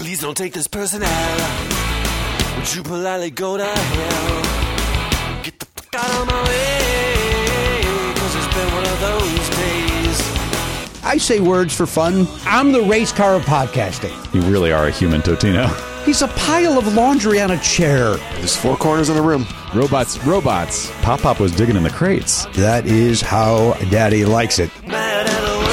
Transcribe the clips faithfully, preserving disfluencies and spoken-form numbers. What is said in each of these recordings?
Please don't take this person out. Would you politely go to hell? Get the fuck out of my way, cause it's been one of those days. I say words for fun. I'm the race car of podcasting. You really are a human, Totino. He's a pile of laundry on a chair. There's four corners in the room. Robots, robots. Pop Pop was digging in the crates. That is how Daddy likes it. Mad at the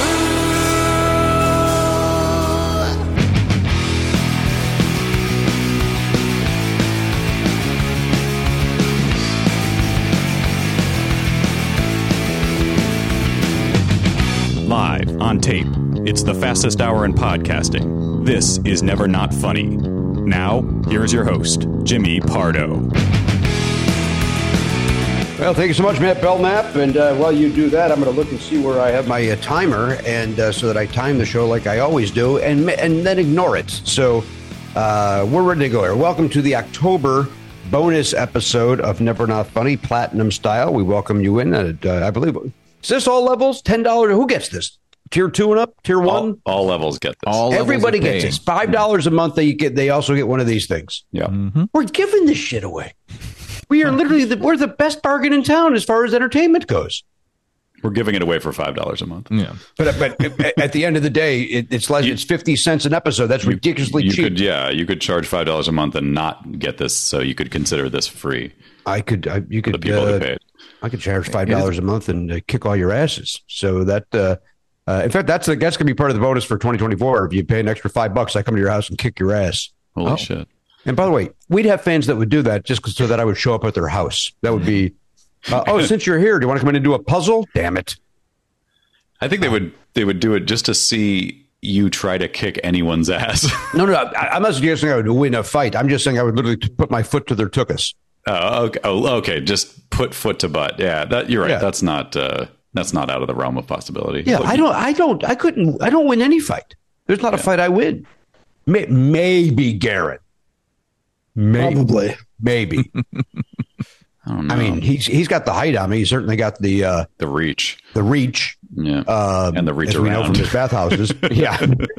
Live on tape. It's the fastest hour in podcasting. This is Never Not Funny. Now, here's your host, Jimmy Pardo. Well, thank you so much, Matt Belknap. And uh, while you do that, I'm going to look and see where I have my uh, timer, and uh, so that I time the show like I always do, and and then ignore it. So uh, we're ready to go here. Welcome to the October bonus episode of Never Not Funny, Platinum Style. We welcome you in. At, uh, I believe, is this all levels? ten dollars? Who gets this? Tier two and up? Tier one? All, all levels get this. All Everybody gets this. five dollars a month. They get. They also get one of these things. Yeah. Mm-hmm. We're giving this shit away. We are literally the, we're the best bargain in town as far as entertainment goes. We're giving it away for five dollars a month. Yeah. But but at the end of the day, it, it's less. You, it's fifty cents an episode. That's you, ridiculously you cheap. Could, yeah, you could charge five dollars a month and not get this, so you could consider this free. I could. I, you could. The people uh, who pay it. I could charge five dollars a month and uh, kick all your asses. So that. Uh, uh, in fact, that's that's going to be part of the bonus for twenty twenty-four. If you pay an extra five bucks, I come to your house and kick your ass. Holy oh. shit! And by the way, we'd have fans that would do that just so that I would show up at their house. That would be. Uh, oh, since you're here, do you want to come in and do a puzzle? Damn it! I think they would they would do it just to see you try to kick anyone's ass. No, no, I, I'm not suggesting I would win a fight. I'm just saying I would literally put my foot to their tuchus. Oh, okay. Oh, okay. Just put foot to butt. Yeah, that you're right. Yeah. That's not uh, that's not out of the realm of possibility. Yeah, Look, I don't, I don't, I couldn't, I don't win any fight. There's not a Yeah. fight I win. May, maybe Garrett. Maybe, Probably. maybe. I don't know. I mean, he's he's got the height on me. He's certainly got the uh, the reach. the reach. Yeah, Uh, and the reach as we know around. from his bathhouses. Yeah.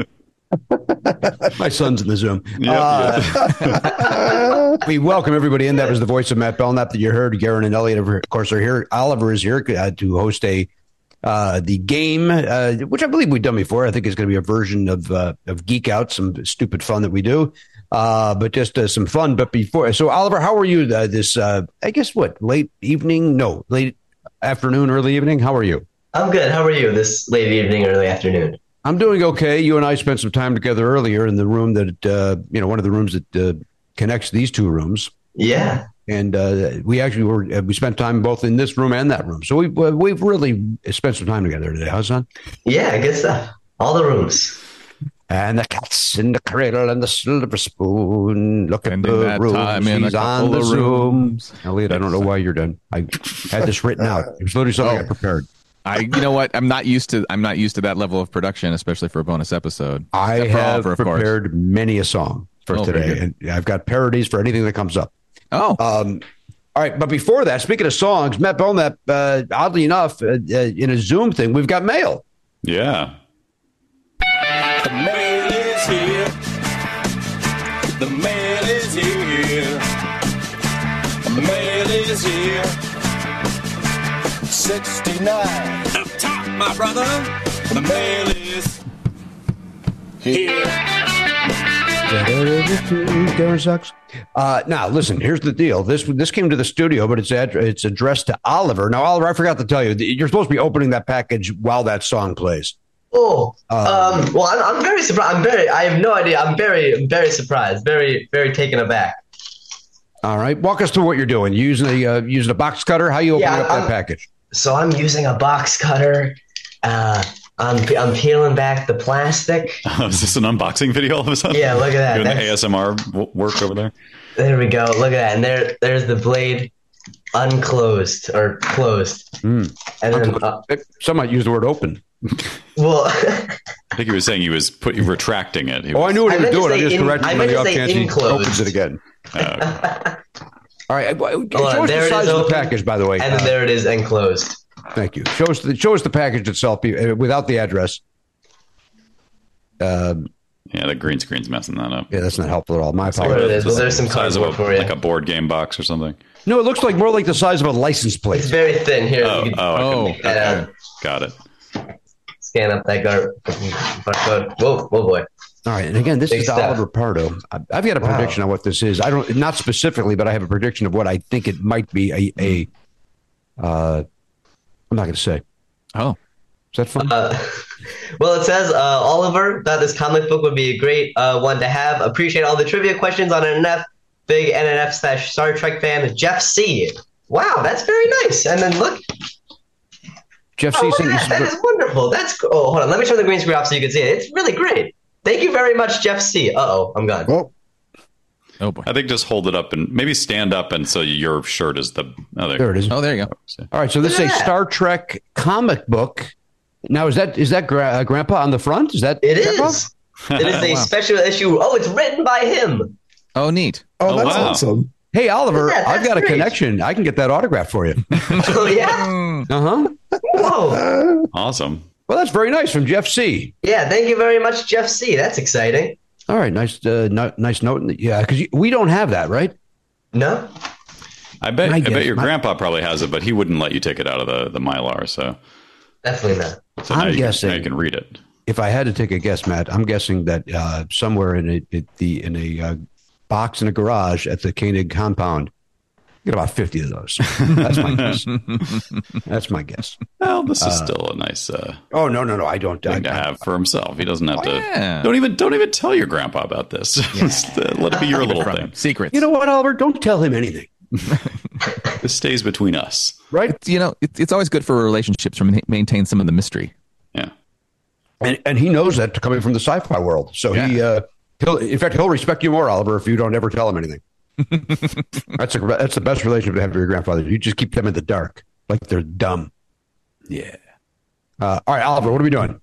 My son's in the Zoom. Yep, Uh, we welcome everybody in. That was the voice of Matt Belknap that you heard. Garen and Elliot, of course, are here. Oliver is here uh, to host a uh, the game, uh, which I believe we've done before. I think it's going to be a version of uh, of Geek Out, some stupid fun that we do, uh, but just uh, some fun. But before, so Oliver, how are you uh, this? Uh, I guess what late evening? No, late afternoon, early evening. How are you? I'm good. How are you this late evening, early afternoon? I'm doing okay. You and I spent some time together earlier in the room that, uh, you know, one of the rooms that uh, connects these two rooms. Yeah. And uh, we actually were, uh, we spent time both in this room and that room. So we've, uh, we've really spent some time together today, huh, son? Yeah, good stuff. All the rooms. And the cat's in the cradle and the silver spoon. Look at Spending the that room. time in a She's on couple the of Zoom. rooms. Elliot, I don't know why you're done. I had this written out. It was literally something I prepared. I, you know what? I'm not used to. I'm not used to that level of production, especially for a bonus episode. I Except for have Oliver, of course. prepared many a song for Oh, very today. good. And I've got parodies for anything that comes up. Oh, Um, all right, but before that, speaking of songs, Matt Belknap, uh, oddly enough, uh, uh, in a Zoom thing, we've got mail. Yeah. The mail is here. The mail is here. The mail is here. sixty-nine. Up top, my brother. The mail is here. Garen sucks. Uh, now, listen, here's the deal. This this came to the studio, but it's ad- it's addressed to Oliver. Now, Oliver, I forgot to tell you, you're supposed to be opening that package while that song plays. Oh, Um, um, well, I'm, I'm very surprised. I'm very, I have no idea. I'm very, very surprised. Very, very taken aback. All right, walk us through what you're doing. You using a uh, using a box cutter? How you opening Yeah, up that I'm- package? So I'm using a box cutter. Uh, I'm, I'm peeling back the plastic. Is this an unboxing video all of a sudden? Yeah, look at that. Doing the That's- A S M R w- work over there. There we go. Look at that. And there, there's the blade unclosed or closed. Mm. And then, uh, Some might use the word open. well, I think he was saying he was put, retracting it. He Oh, was, I knew what I he was meant to doing. I say just in- corrected I him on meant the to off say chance he enclosed. opens it again. Uh, All right, well, Hold show on, us there the it size is of the open. package, by the way. and then Uh, there it is enclosed. Thank you. Show us the show us the package itself uh, without the address. Uh, Yeah, the green screen's messing that up. Yeah, that's not helpful at all. My What apologies. it is. Well, there's some Size of cardboard a, for you. like a board game box or something. No, it looks like more like the size of a license It's plate. very thin. Here, Oh, you can oh, I Oh, can- take that out. got it. Scan up that gar- barcode. Whoa, whoa, boy. All right, and again, this Big is stuff. Oliver Pardo. I- I've got a Wow. prediction on what this is. I don't, not specifically, but I have a prediction of what I think it might be. A, a uh, I'm not going to say. Is Oh, that fun? Uh, well, it says uh, Oliver thought this comic book would be a great uh, one to have. Appreciate all the trivia questions on N N F. Big N N F slash Star Trek fan, Jeff C. Wow, that's very nice. And then look, Jeff oh, C. look sent at you that. some- That is wonderful. That's cool. Oh, hold on. Let me turn the green screen off so you can see it. It's really great. Thank you very much, Jeff C. Uh oh, I'm gone. Oh, oh boy. I think just hold it up and maybe stand up, and so your shirt is the. Oh, there, There it is. Oh, there you go. All right, so this is Look a at that. Star Trek comic book. Now, is that is that gra- uh, Grandpa on the front? Is that It Grandpa? is. It is a Wow. special issue. Oh, it's written by him. Oh, neat. oh, Oh, that's wow. awesome. Hey, Oliver, Yeah, I've that's got a great. connection. I can get that autograph for you. Oh, yeah? Mm. Uh huh. Whoa. Awesome. Well, that's very nice from Jeff C. Yeah, thank you very much, Jeff C. That's exciting. All right, nice, uh, no, nice note. Yeah, because we don't have that, right? No? I bet. My I guess- bet your my- grandpa probably has it, but he wouldn't let you take it out of the the mylar. So, Definitely not. so I'm now you, guessing- Can, now you can read it. If I had to take a guess, Matt, I'm guessing that uh, somewhere in a, it, the in a uh, box in a garage at the Koenig compound, you get about fifty of those. That's my guess. That's my guess. Well, this is still a nice uh, Oh no, no, no! I don't. I, thing to have for himself. He doesn't have Oh, to. yeah. Don't even don't even tell your grandpa about this. Just, uh, let it be your little From thing. secrets. you know what, Albert? Don't tell him anything. This stays between us. Right? you know, it, it's always good for relationships to ma- maintain some of the mystery. Yeah. And and he knows that coming from the sci-fi world. So he, uh, he'll, in fact, he'll respect you more, Oliver, if you don't ever tell him anything. that's a, that's the best relationship to have with your grandfather. You just keep them in the dark, like they're dumb. Yeah. Uh, all right, Oliver, what are we doing?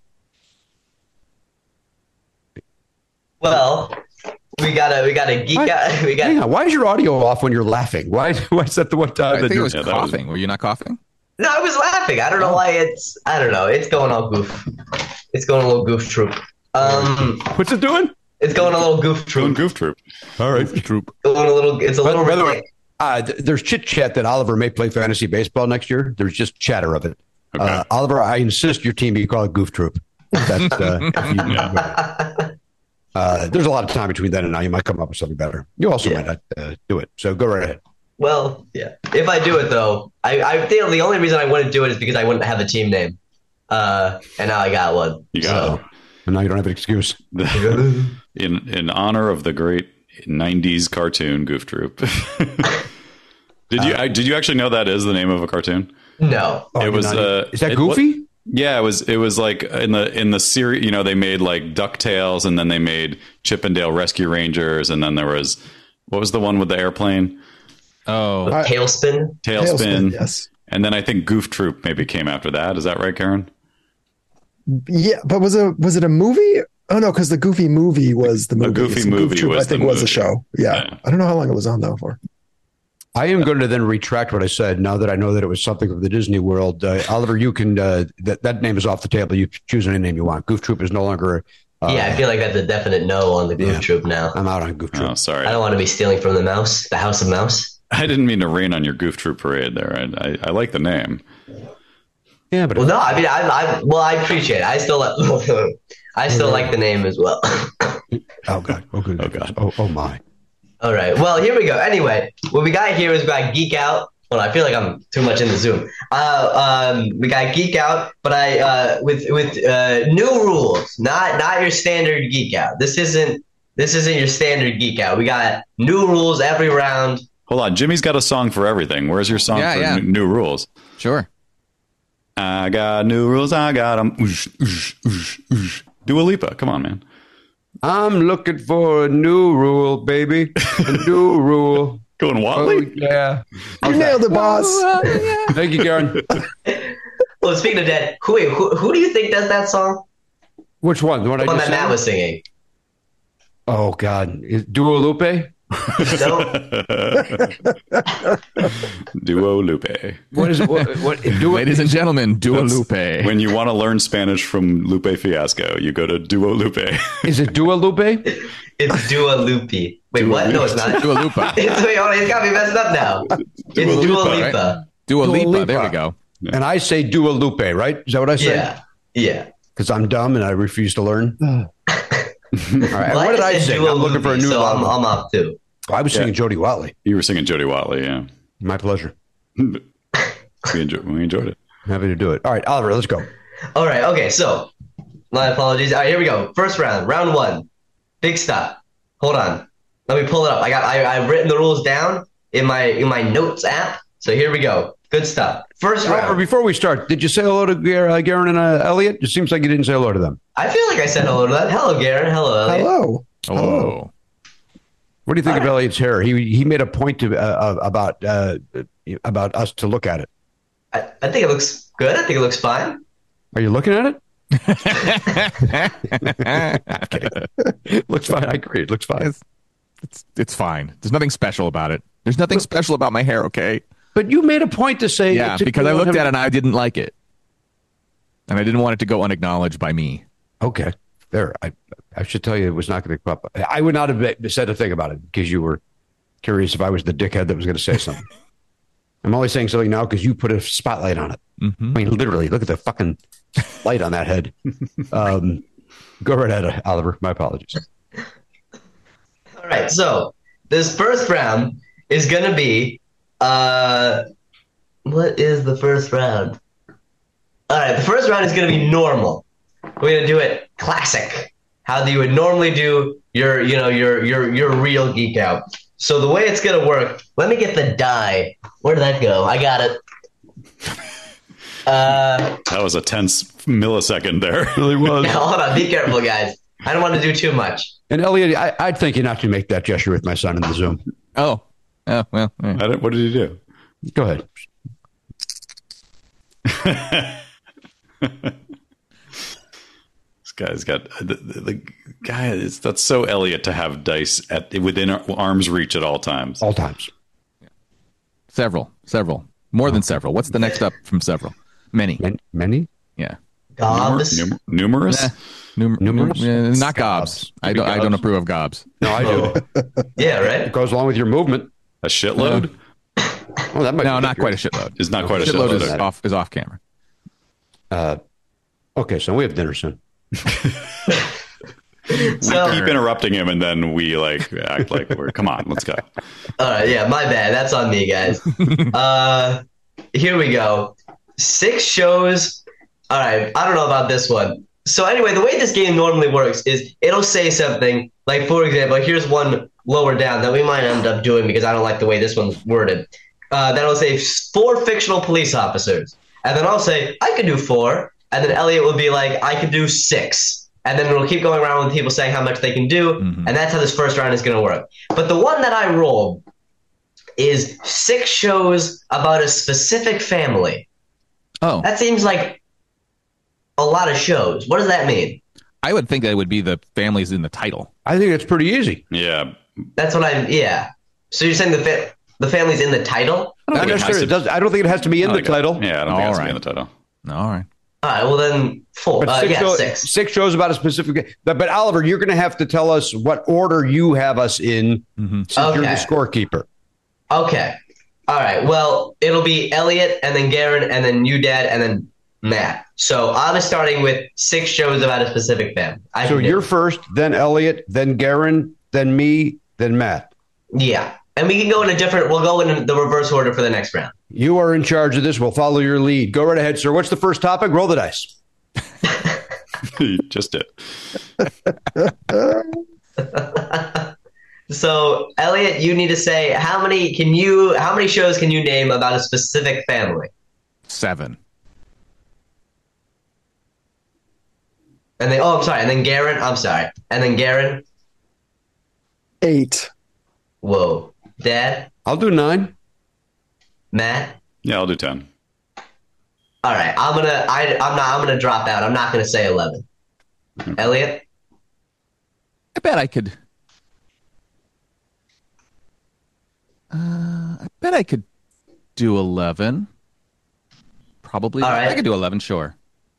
Well, we gotta we gotta geek What? out. We Hang got on. Why is your audio off when you're laughing? Why? Why is that the one time I that think it you're? was yeah, that was- coughing. Were you not coughing? no. I was laughing. I don't know why it's. I don't know. It's going all goof. It's going a little goof troop. Um, What's it doing? it's going a little goof Doing troop. Goof Troop. All right, troop. Going a little. It's a By, little. by the way, ridiculous. uh, th- there's chit chat that Oliver may play fantasy baseball next year. There's just chatter of it. Okay. Uh, Oliver, I insist your team be called Goof Troop. That's, uh, if you- uh, there's a lot of time between then and now. You might come up with something better. You also Yeah. might not uh, do it. So go right ahead. Well, yeah. If I do it though, I I think the only reason I wouldn't do it is because I wouldn't have a team name. Uh, and now I got one. You got And now you don't have an excuse. it. in in honor of the great nineties cartoon Goof Troop. did you I, did you actually know that is the name of a cartoon? No. Oh, it you're was. not- Uh, is that it- Goofy? Yeah, it was. It was like in the in the series. You know, they made like DuckTales, and then they made Chippendale Rescue Rangers, and then there was what was the one with the airplane? Oh, I- Tailspin. Tailspin. Tailspin, yes. And then I think Goof Troop maybe came after that. Is that right, Karen? Yeah, but was it was it a movie? Oh no, because the Goofy movie was the movie. Goofy So Goof movie Troop, was I think the was a movie. show. Yeah. Yeah. I don't know how long it was on though for. I am going to then retract what I said now that I know that it was something of the Disney World. Uh, Oliver, you can, uh, that, that name is off the table. You choose any name you want. Goof Troop is no longer. Uh, Yeah, I feel like that's a definite no on the Goof Yeah. Troop now. I'm out on Goof Troop. Oh, sorry. I don't want to be stealing from the mouse, the House of Mouse. I didn't mean to rain on your Goof Troop parade there. I, I, I like the name. Yeah, but Well, no, I mean, I, I well, I appreciate it. I still, like- I still like the name as well. oh god, oh good, Oh, God. oh, oh my. All right. Well, here we go. Anyway, what we got here is we got Geek Out. Well, I feel like I'm too much in the Zoom. Uh, um, we got Geek Out, but I uh, with with uh, new rules, not not your standard Geek Out. This isn't this isn't your standard Geek Out. We got new rules every round. Hold on. Jimmy's got a song for everything. Where's your song Yeah, for yeah. n- new rules? sure. I got new rules. I got them. Dua Lipa. Come on, man. I'm looking for a new rule, baby. A new rule. Going Oh Watley? yeah. You nailed it, boss. Thank you, Karen. Well, speaking of that, who wait, who, who do you think does that song? Which one? The one I The one just that Matt said? was singing. Oh God, Is Dua Lupe? Don't. Duo Lupe. What is it? What, what, do Ladies and gentlemen, Dua That's- Lupe. When you want to learn Spanish from Lupe Fiasco, you go to Duo Lupe. Is it Dua Lupe? It's Dua Lupi. Wait, Dua what? No, it's not. Dua Lipa. It's, wait, hold on, it's got me messed up now. It's Dua Lipa, Lipa. right? Dua Dua Lipa. Lipa. There we go. And I say Dua Lupe, right? Is that what I say? Yeah. Yeah. Because I'm dumb and I refuse to learn. All right. Well, What did I just said sing? Dua I'm looking for a Lupi, new so I'm, album. I'm off too. I was singing Jody Watley. You were singing Jody Watley, yeah. My pleasure. We, enjoy, we enjoyed it. Happy to do it. All right, Oliver, let's go. All right. Okay. So, my apologies. All right. Here we go. First round. Round one. Big stuff. Hold on. Let me pull it up. I got. I, I've written the rules down in my in my notes app. So here we go. Good stuff. First Oliver, round. before we start, did you say hello to Gar- uh, Garen and uh, Elliot? It seems like you didn't say hello to them. I feel like I said hello to that. Hello, Garen. Hello, Elliot. Hello. Oh. What do you think All of right. Elliot's hair? He he made a point to uh, about uh, about us to look at it. I, I think it looks good. I think it looks fine. Are you looking at it? Looks fine. I agree. It looks fine. It's, it's, it's fine. There's nothing special about it. There's nothing special about my hair, okay? But you made a point to say Yeah, to- because I looked at it and I didn't like it. And I didn't want it to go unacknowledged by me. Okay, there. I I should tell you it was not going to come up. I would not have said a thing about it because you were curious if I was the dickhead that was going to say something. I'm only saying something now because you put a spotlight on it. Mm-hmm. I mean, literally, look at the fucking light on that head. Um, go right ahead, Oliver. My apologies. All right. So this first round is gonna be. Uh, what is the first round? All right. The first round is gonna be normal. We're gonna do it classic. How you would normally do your, you know, your your your real geek out. So the way it's gonna work. Let me get the die. Where did that go? I got it. Uh, That was a tense millisecond there. It really was. now, hold on. Be careful, guys. I don't want to do too much. And Elliot, I, I'd thank you not to make that gesture with my son in the Zoom. Oh. Oh, well. eh. I don't, what did he do? Go ahead. This guy's got the, the, the guy. Is, that's so Elliot to have dice at within arm's reach at all times. All times. Several. Several. More than several. What's the next up from several? Many. Man, many? Yeah. Gobs. Numer- numerous. Eh, num- Numerous? num- eh, not gobs. I don't. I don't Gobs. approve of gobs. No, I do. Yeah, It right? goes along with your movement. A shitload Oh, that might No, be not good. quite a shitload. is not quite a Shitload shitload. is off. Is off camera. Uh, okay, so we have dinner soon. So, Keep interrupting him, and then we like act like we're. Come on, let's go. all right, yeah, my bad. That's on me, guys. uh, here we go. Six shows. All right, I don't know about this one. So anyway, the way this game normally works is it'll say something like, for example, here's one lower down that we might end up doing because I don't like the way this one's worded. Uh, that'll say four fictional police officers, and then I'll say I could do four, and then Elliot will be like, I could do six, and then we'll keep going around with people saying how much they can do, Mhm. and that's how this first round is going to work. But the one that I rolled is six shows about a specific family. Oh, That seems like a lot of shows. What does that mean? I would think that would be the families in the title. I think it's pretty easy. Yeah, That's what I. Yeah. So you're saying the fa- the family's in the title? I don't Not think it has necessarily. to- It does, I don't think it has to be in I the think it- title. Yeah, I don't think it has to be in Alright. the title. All right. All right. Well, then four. But Uh, six, yeah, show- six. six shows about a specific. But, but Oliver, you're going to have to tell us what order you have us in, Mm-hmm. since you're the Okay. scorekeeper. Okay. All right. Well, it'll be Elliot, and then Garen, and then you, Dad, and then Matt. So I'm starting with six shows about a specific family. I So can do you're it. first, then Elliot, then Garen, then me, then Matt. Yeah. And we can go in a different. We'll go in the reverse order for the next round. You are in charge of this. We'll follow your lead. Go right ahead, sir. What's the first topic? Roll the dice. You just did. So Elliot, you need to say how many can you? How many shows can you name about a specific family? Seven. And then, oh, I'm sorry. And then Garen, I'm sorry. And then Garen, Eight. whoa. Dad, I'll do nine. Matt. Yeah, I'll do ten. All right. I'm gonna. I, I'm not. I'm gonna drop out. I'm not gonna say eleven. Elliot. I bet I could. bet I could do eleven. Probably. All right. I could do eleven, sure.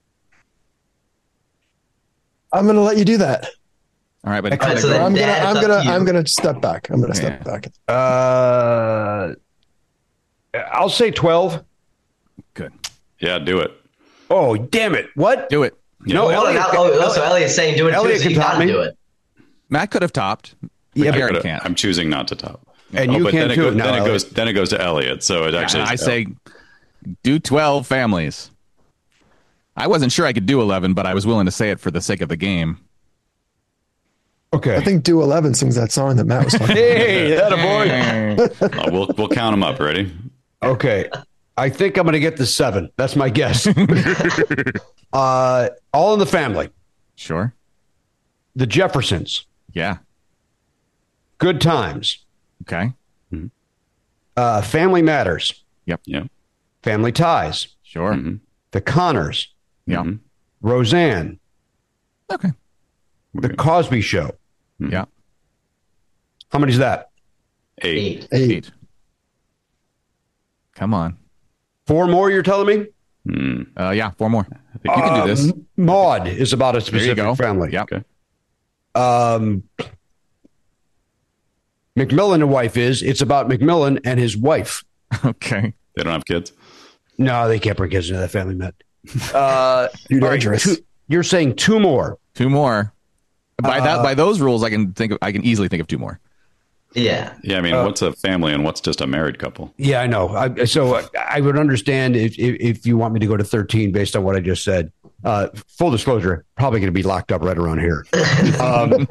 I'm going to let you do that. All right, but All right, so then I'm gonna, Dad, I'm it's up gonna, to you. I'm gonna step back. I'm gonna step Yeah. back. Uh, I'll say twelve. good. Yeah, do it. Oh, damn it. What? Do it. No, Hold on, Elliot, now- oh, oh, so Elliot's saying do it Elliot too, so can you top gotta me. do it. Matt could have topped. But Yeah, but Garrett But can't. I'm choosing not to top. and Oh, you but can then it too. goes, now, then it Elliot. goes. Then it goes to Elliot. So it actually. And I say do twelve families. I wasn't sure I could do eleven, but I was willing to say it for the sake of the game. Okay. I think Do eleven sings that song that Matt was talking about. Hey, that a boy. uh, we'll we'll count them up. Ready? Okay. I think I'm going to get the seven. That's my guess. uh, All in the Family. Sure. The Jeffersons. Yeah. Good Times. Okay. Uh, Family Matters. Yeah. Family Ties. Sure. Mhm. The Connors. Yeah. Mhm. Roseanne. Okay. The Cosby Show. Yeah. How many is that? Eight. Eight. Eight. Eight. Come on. Four more, you're telling me? Mm. Uh, yeah, four more. You can do this. Um, Maud is about a There you specific go. family. Yeah. Okay. Um, McMillan and wife is. It's about McMillan and his wife. Okay. They don't have kids. No, they can't bring kids into that family, Matt. Uh, Too all right, dangerous. two- you're saying two more. Two more. By that, Uh, by those rules, I can think of. I can easily think of two more. Yeah. Yeah, I mean, Uh, what's a family and what's just a married couple? Yeah, I know. I, so I would understand if, if if you want me to go to thirteen based on what I just said. Uh, full disclosure, probably going to be locked up right around here. Um,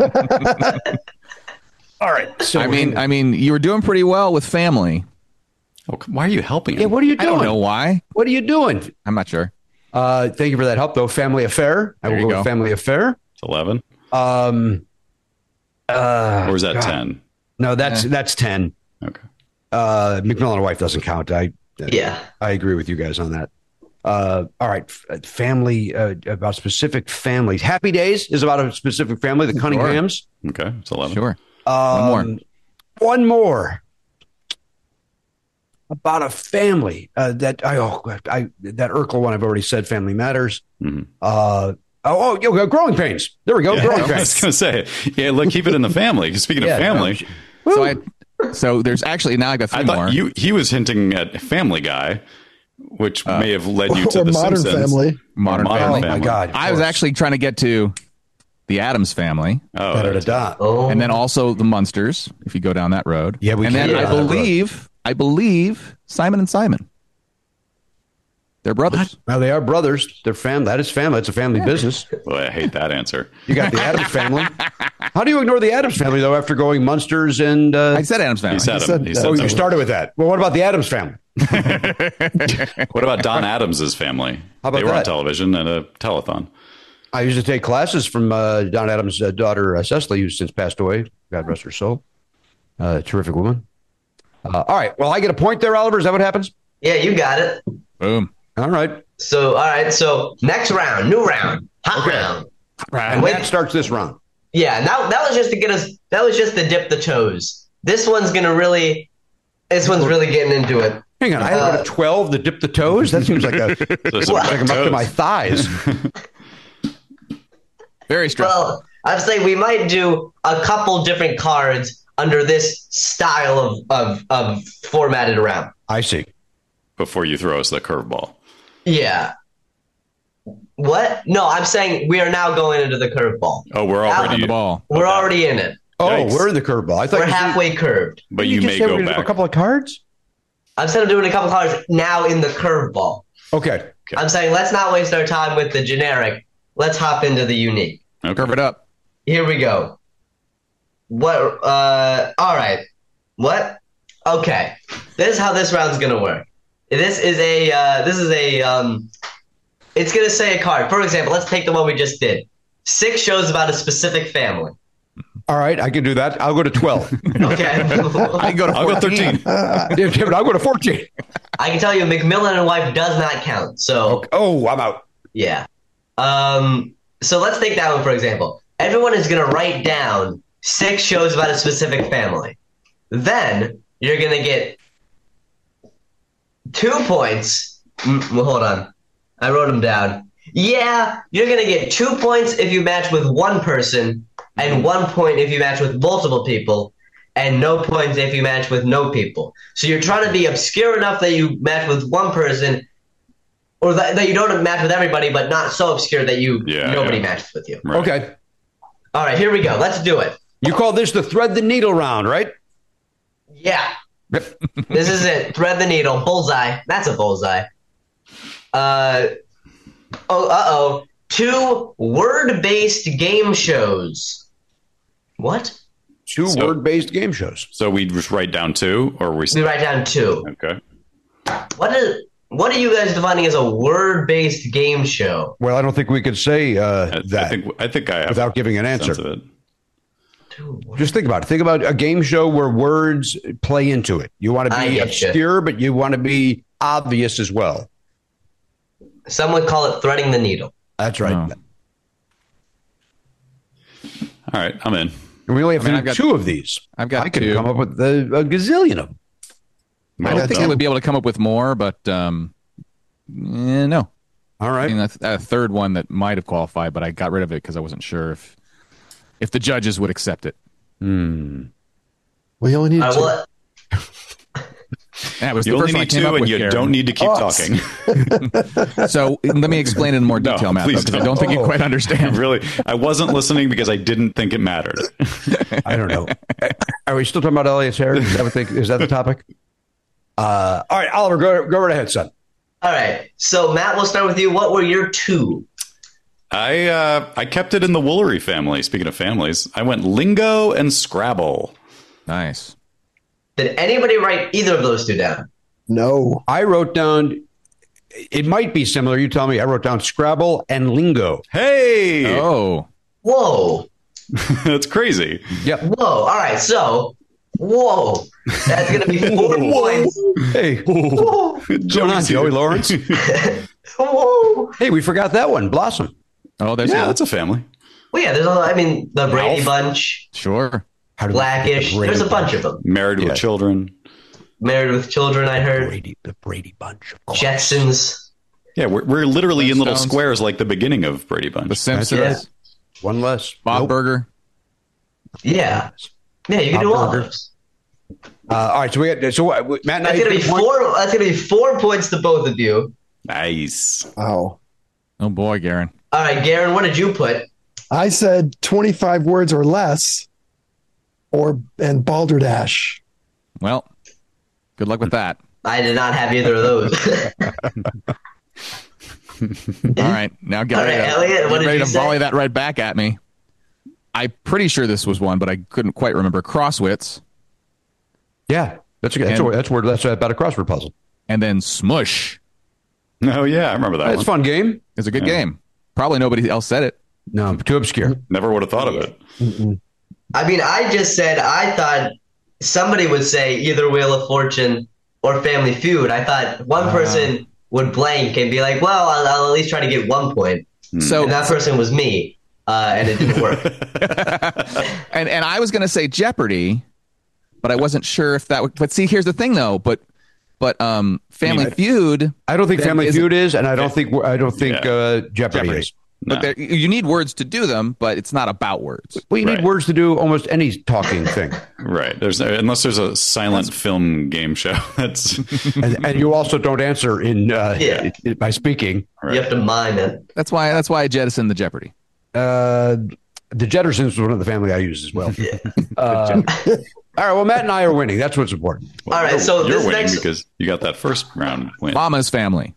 all right. So I mean, I mean, you were doing pretty well with family. Oh, come- why are you helping him? yeah. What are you I doing? don't know why. What are you doing? I'm not sure. Uh, thank you for that help, though. Family Affair. I There will you go, go. with Family Affair. It's eleven. Um, uh, Or is that God. ten? No, that's Eh. that's ten. Okay. Uh, McMillan and wife doesn't count. I Yeah. I agree with you guys on that. Uh, all right, F- family uh, about specific families. Happy Days is about a specific family. The Cunninghams. Okay. It's eleven. Sure. Um, One more. One more. About a family uh, that I oh I that Urkel one I've already said. Family Matters. Mhm. Uh, oh oh yo, Growing Pains. There we go. Yeah, Growing I was Pains. going to say, yeah, look, keep it in the family. Speaking Yeah, of family, no, So I. So there's actually now I got three I thought more. you he was hinting at Family Guy, which may have led you to Or the Modern Simpsons. Family. Modern Modern Family. Oh my God! of I was course. actually trying to get to the Addams Family, Oh, Da, da, da, that's- da. Oh. and then also the Munsters. If you go down that road, Yeah, we and can then go I down that road. believe, I believe Simon and Simon. They're brothers. Well, they are brothers. They're family. That is family. It's a family business. boy, I hate that answer. You got the Adams family. How do you ignore the Adams family though? After going Munsters and uh, I said Addams Family. He said, He said him. He that. said oh, you something. started with that. Well, what about the Adams family? What about Don Adams's family? How about they were on that? television at a telethon. I used to take classes from uh, Don Adams' uh, daughter uh, Cecily, who's since passed away. God rest her soul. Uh, terrific woman. Uh, all right. Well, I get a point there, Oliver. Is that what happens? Yeah, you got it. Boom. All right. So, all right. So, next round, new round, hot Okay. round. And Wait. that starts this round. Yeah, that that was just to get us. That was just to dip the toes. This one's gonna really. This one's really getting into it. Hang on. I had Uh, a twelve to dip the toes. That seems like a So some like I'm up to toes. my thighs. Very stressful. Well, I'd say we might do a couple different cards under this style of of, of formatted round. I see. Before you throw us the curveball. Yeah. What? No, I'm saying we are now going into the curveball. Oh, we're Out already On the ball. We're Okay. already in it. Oh, Yikes. we're in the curveball. I thought We're you said- halfway curved. but Didn't you just may say go we're gonna do back. a couple of cards. Instead of doing a couple cards, now in the curveball. Okay. I'm saying let's not waste our time with the generic. Let's hop into the unique. Okay. Curve it up. Here we go. What? Uh, all right. What? Okay. This is how this round's gonna work. This is a. Uh, this is a. Um, it's gonna say a card. For example, let's take the one we just did. Six shows about a specific family. All right. I can do that. I'll go to twelve. Okay. I can go to I'll go fourteen. thirteen. Yeah, but I'll go to fourteen. I can tell you, McMillan and wife does not count. So Oh, I'm out. yeah. Um. So let's take that one for example. Everyone is gonna write down six shows about a specific family. Then you're gonna get two points. Mm, well, hold on. I wrote them down. Yeah, you're going to get two points if you match with one person, and one point if you match with multiple people, and no points if you match with no people. So you're trying to be obscure enough that you match with one person, or that, that you don't match with everybody, but not so obscure that you Yeah, nobody yeah. matches with you. Right. Okay. All right, here we go. Let's do it. You call this the thread the needle round, right? Yeah. This is it. Thread the needle. Bullseye. That's a bullseye. Uh oh. Uh oh. Two word-based game shows. What? Two So- word-based game shows. So we just write down two, or we. We write down two. Okay. What is? What are you guys defining as a word-based game show? Well, I don't think we could say uh, I, that I think I think I have without giving an a answer. sense of it. Two word- Just think about it. Think about a game show where words play into it. You want to I be getcha. obscure, but you want to be obvious as well. Some would call it threading the needle. That's right. Oh. All right, I'm in. And we only have I mean, to I've do got- two of these. I've got I could two. come up with a, a gazillion of them. I don't think I would be able to come up with more, but um, eh, no. All I right. mean, that's a third one that might have qualified, but I got rid of it because I wasn't sure if if the judges would accept it. Hmm. We only need All two. right, well, Yeah, it was You the only first one I need came two, up and with, you Karen. don't need to keep Oh. talking. So let me explain it in more No, detail, Matt, please because I don't. don't think you quite understand. Really, I wasn't listening because I didn't think it mattered. I don't know. Are we still talking about Elias Harris? Is that, what they, is that the topic? Uh, all right, Oliver, go, go right ahead, son. all right. So Matt, we'll start with you. What were your two? I uh, I kept it in the Woolery family. Speaking of families, I went Lingo and Scrabble. Nice. Did anybody write either of those two down? No. I wrote down, it might be similar. You tell me. I wrote down Scrabble and Lingo. Hey, Oh, Whoa. that's crazy. Yep. Whoa. All right. So, whoa. That's going to be four points. Hey, what's going on, Joey Lawrence? Whoa. Hey, we forgot that one. Blossom. oh, there's Yeah, yeah, that's a family. Well, yeah, there's a I mean, the Brady Ralph. Bunch, sure. How did we Blackish. forget the There's a Brady bunch of them. Married Yeah. with children. Married with Children, I heard. Brady, the Brady Bunch. Of course. Jetsons. Yeah, we're, we're literally in little Flintstones. squares like the beginning of Brady Bunch. The Simpsons, Yeah. One less. Bob Nope. Burger. Yeah. Yeah, you can Bob do all Burger. those. Uh, all right, so we got so what, Matt and I. That's gonna be picked one- four. That's gonna be four points to both of you. Nice. Wow. Oh boy, Garen. All right, Garen, what did you put? I said twenty-five words or less, or and balderdash. Well, good luck with that. I did not have either of those. All right, now get All ready, right, to, Elliot, what get did ready you to say? volley that right back at me. I'm pretty sure this was one, but I couldn't quite remember. Crosswits, Yeah, that's a, that's, And- a, that's word. That's about a crossword puzzle. and then Smush Oh yeah, I remember that It's a one. fun game. is a good Yeah. game. Probably nobody else said it. No, too obscure. Never would have thought of it. I mean, I just said I thought somebody would say either Wheel of Fortune or Family Feud. I thought one Ah. person would blank and be like, "Well, I'll, I'll at least try to get one point," So and that person was me, uh, and it didn't work. and and I was going to say Jeopardy, but I wasn't sure if that would. But see, here's the thing, though. But but um, Family I- Feud. I don't think Then Family isn't- Feud is, and I don't think I don't think Yeah. uh, Jeopardy, Jeopardy. is. No. But there, you need words to do them, but it's not about words. Well, you Right. need words to do almost any talking thing, Right. There's unless there's a silent film game show. That's and, and you also don't answer in uh, Yeah. i- by speaking. You have to mime it. That's why that's why I jettisoned the Jeopardy. Uh, the Jettersons was one of the family I used as well. Uh, all right. Well, Matt and I are winning. That's what's important. All right, so you're this winning next- because you got that first round win. Mama's Family.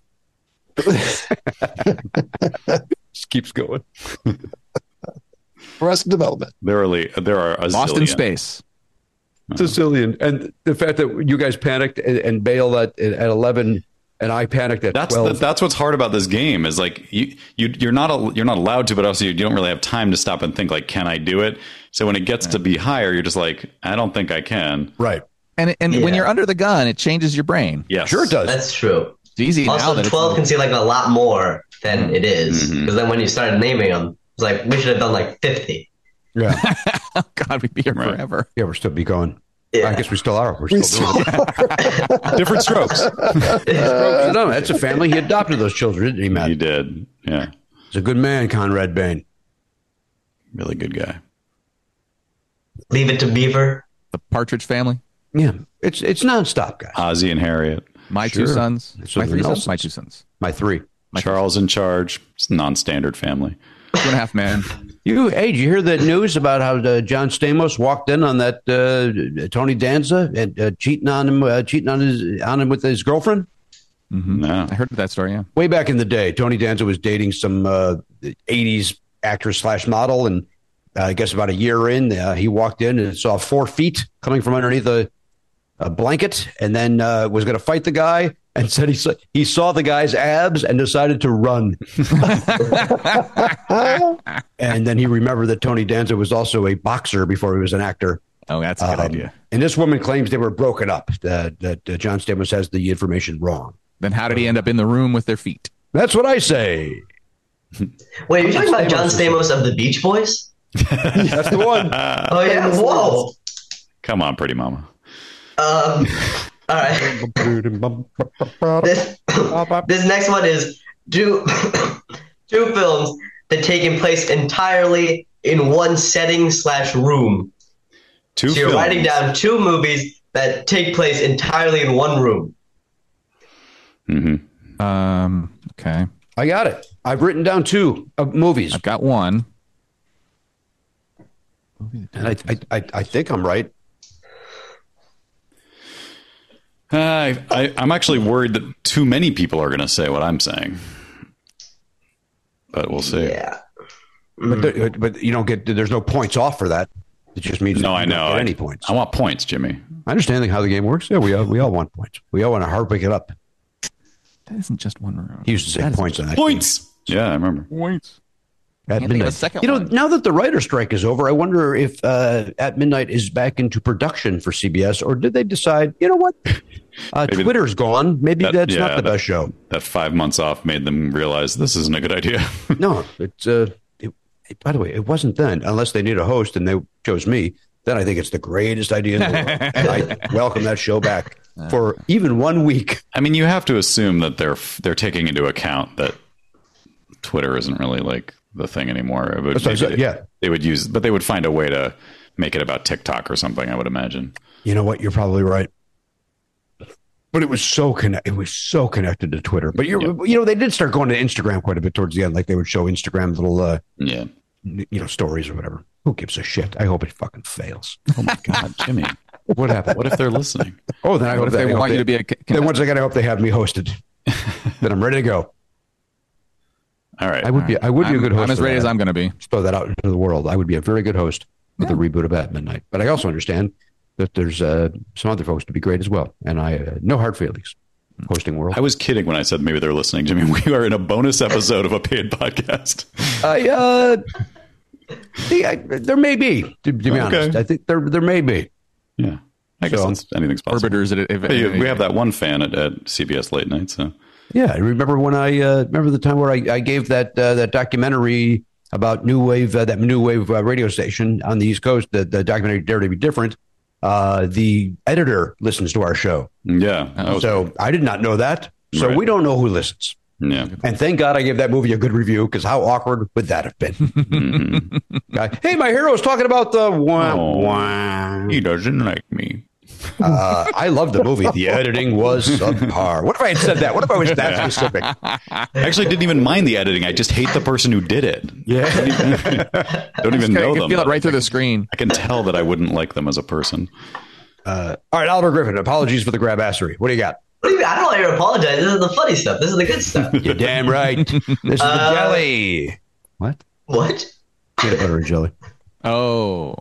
Just keeps going. Arrested Development. There are li- there are a Lost in zillion. Space. Sicilian, and the fact that you guys panicked and, and bailed at at eleven, and I panicked at That's the, twelve. that's what's hard about this game is like you you you're not a, you're not allowed to, but also you don't really have time to stop and think like, can I do it? So when it gets to be higher, you're just like, I don't think I can. Right. And and when Yeah. you're under the gun, it changes your brain. Yes, Sure, it does. That's true. It's easy now Also, that twelve can it's, see like a lot more than it is, Mhm. because then when you started naming them, it's like we should have done like fifty. Yeah. oh God, we'd be here Right. forever. Yeah, we're still be going. Yeah. I guess we still are. We're We still doing it. Different strokes. No, that's a family. He adopted those children, didn't he, Matt? He did. Yeah. He's a good man, Conrad Bain. Really good guy. Leave it to Beaver. The Partridge Family. Yeah, it's it's nonstop, guys. Ozzy and Harriet. My Sure. two sons. So My the three sons. Nelsons. My two sons. My three. Charles in charge. It's a non-standard family. Two and a half men. You, hey, did you hear that news about how uh, John Stamos walked in on that uh, Tony Danza and uh, cheating on him, uh, cheating on his on him with his girlfriend? No. I heard that story. Yeah. Way back in the day, Tony Danza was dating some uh, eighties actress slash model, and uh, I guess about a year in, uh, he walked in and saw four feet coming from underneath a, a blanket, and then uh, was going to fight the guy, and said he saw, he saw the guy's abs and decided to run. And then he remembered that Tony Danza was also a boxer before he was an actor. Oh, that's a good Um, idea. And this woman claims they were broken up. That that uh, John Stamos has the information wrong. Then how did he end up in the room with their feet? That's what I say. Wait, are you talking about John Stamos of the Beach Boys? That's the one. Oh yeah. Whoa. Come on, pretty mama. Um. All right. This this next one is two two films that take place entirely in one setting slash room. Two So you're films. writing down two movies that take place entirely in one room. Mm-hmm. Um. Okay. I got it. I've written down two uh, movies, I've got one. and I, I, I, I think I'm right. I, I, I'm actually worried that too many people are going to say what I'm saying. But we'll see. Yeah. But, there, but you don't get. There's no points off for that. It just means No, that I you don't know. get I, any points. I want points, Jimmy. I understand how the game works. Yeah, we all, we all want points. We all want to hard pick it up. That isn't just one room. He used to say That is points on that. Points. Yeah, I remember. Points. At Can't think of midnight. a second you know, one. now that the writer strike is over, I wonder if uh, At Midnight is back into production for C B S, or did they decide, you know what, uh, Maybe Twitter's gone. Maybe that- that's yeah, not the that- best show. That five months off made them realize this isn't a good idea. No, it's. Uh, it, it, by the way, it wasn't then, unless they need a host and they chose me. Then I think it's the greatest idea in the world, and I welcome that show back for even one week. I mean, you have to assume that they're they're taking into account that Twitter isn't really like the thing anymore. It would, That's what I said, maybe yeah. they, they would use, but they would find a way to make it about TikTok or something. I would imagine. You know what? You're probably right. But it was so connect. It was so connected to Twitter. But you're, you know, they did start going to Instagram quite a bit towards the end. Like they would show Instagram little, uh, Yeah. you know, stories or whatever. Who gives a shit? I hope it fucking fails. Oh my God, Jimmy. What happened? What if they're listening? Oh, then I What hope if they I hope want you to be a? Then once again, I hope they have me hosted. Then I'm ready to go. All right. I would be. I would be a I'm, good host. I'm as for ready that. as I'm going to be. Just throw that out into the world. I would be a very good host with the reboot of At Midnight. But I also understand that there's uh, some other folks to be great as well. And I uh, no hard feelings. Hosting world. I was kidding when I said maybe they're listening, Jimmy. We are in a bonus episode of a paid podcast. I, uh, see, I, there may be, to, to be Okay. honest. I think there there may be. Yeah. I guess So- that's, anything's possible. Orbiters. If, if, Hey, we have that one fan at, at C B S Late Night, so Yeah, I remember when I uh, remember the time where I, I gave that uh, that documentary about New Wave, uh, that New Wave uh, radio station on the East Coast, the, the documentary Dare to Be Different. Uh, the editor listens to our show. yeah. that was- So I did not know that. So Right. we don't know who listens. yeah. And thank God I gave that movie a good review, because how awkward would that have been? Mhm. Guy, hey, my hero's talking about the wah, Oh. wah. He doesn't like me. Uh, I love the movie. The editing was subpar. What if I had said that? What if I was that specific? I actually didn't even mind the editing. I just hate the person who did it. Yeah. Don't even I know can them. feel it right through the screen. I can tell that I wouldn't like them as a person. Uh, all right, Oliver Griffin, apologies for the grabassery. What do you got? What do you mean? I don't want you to apologize. This is the funny stuff. This is the good stuff. You're damn right. This is the Uh, jelly. What? What? Peanut butter and jelly. Oh,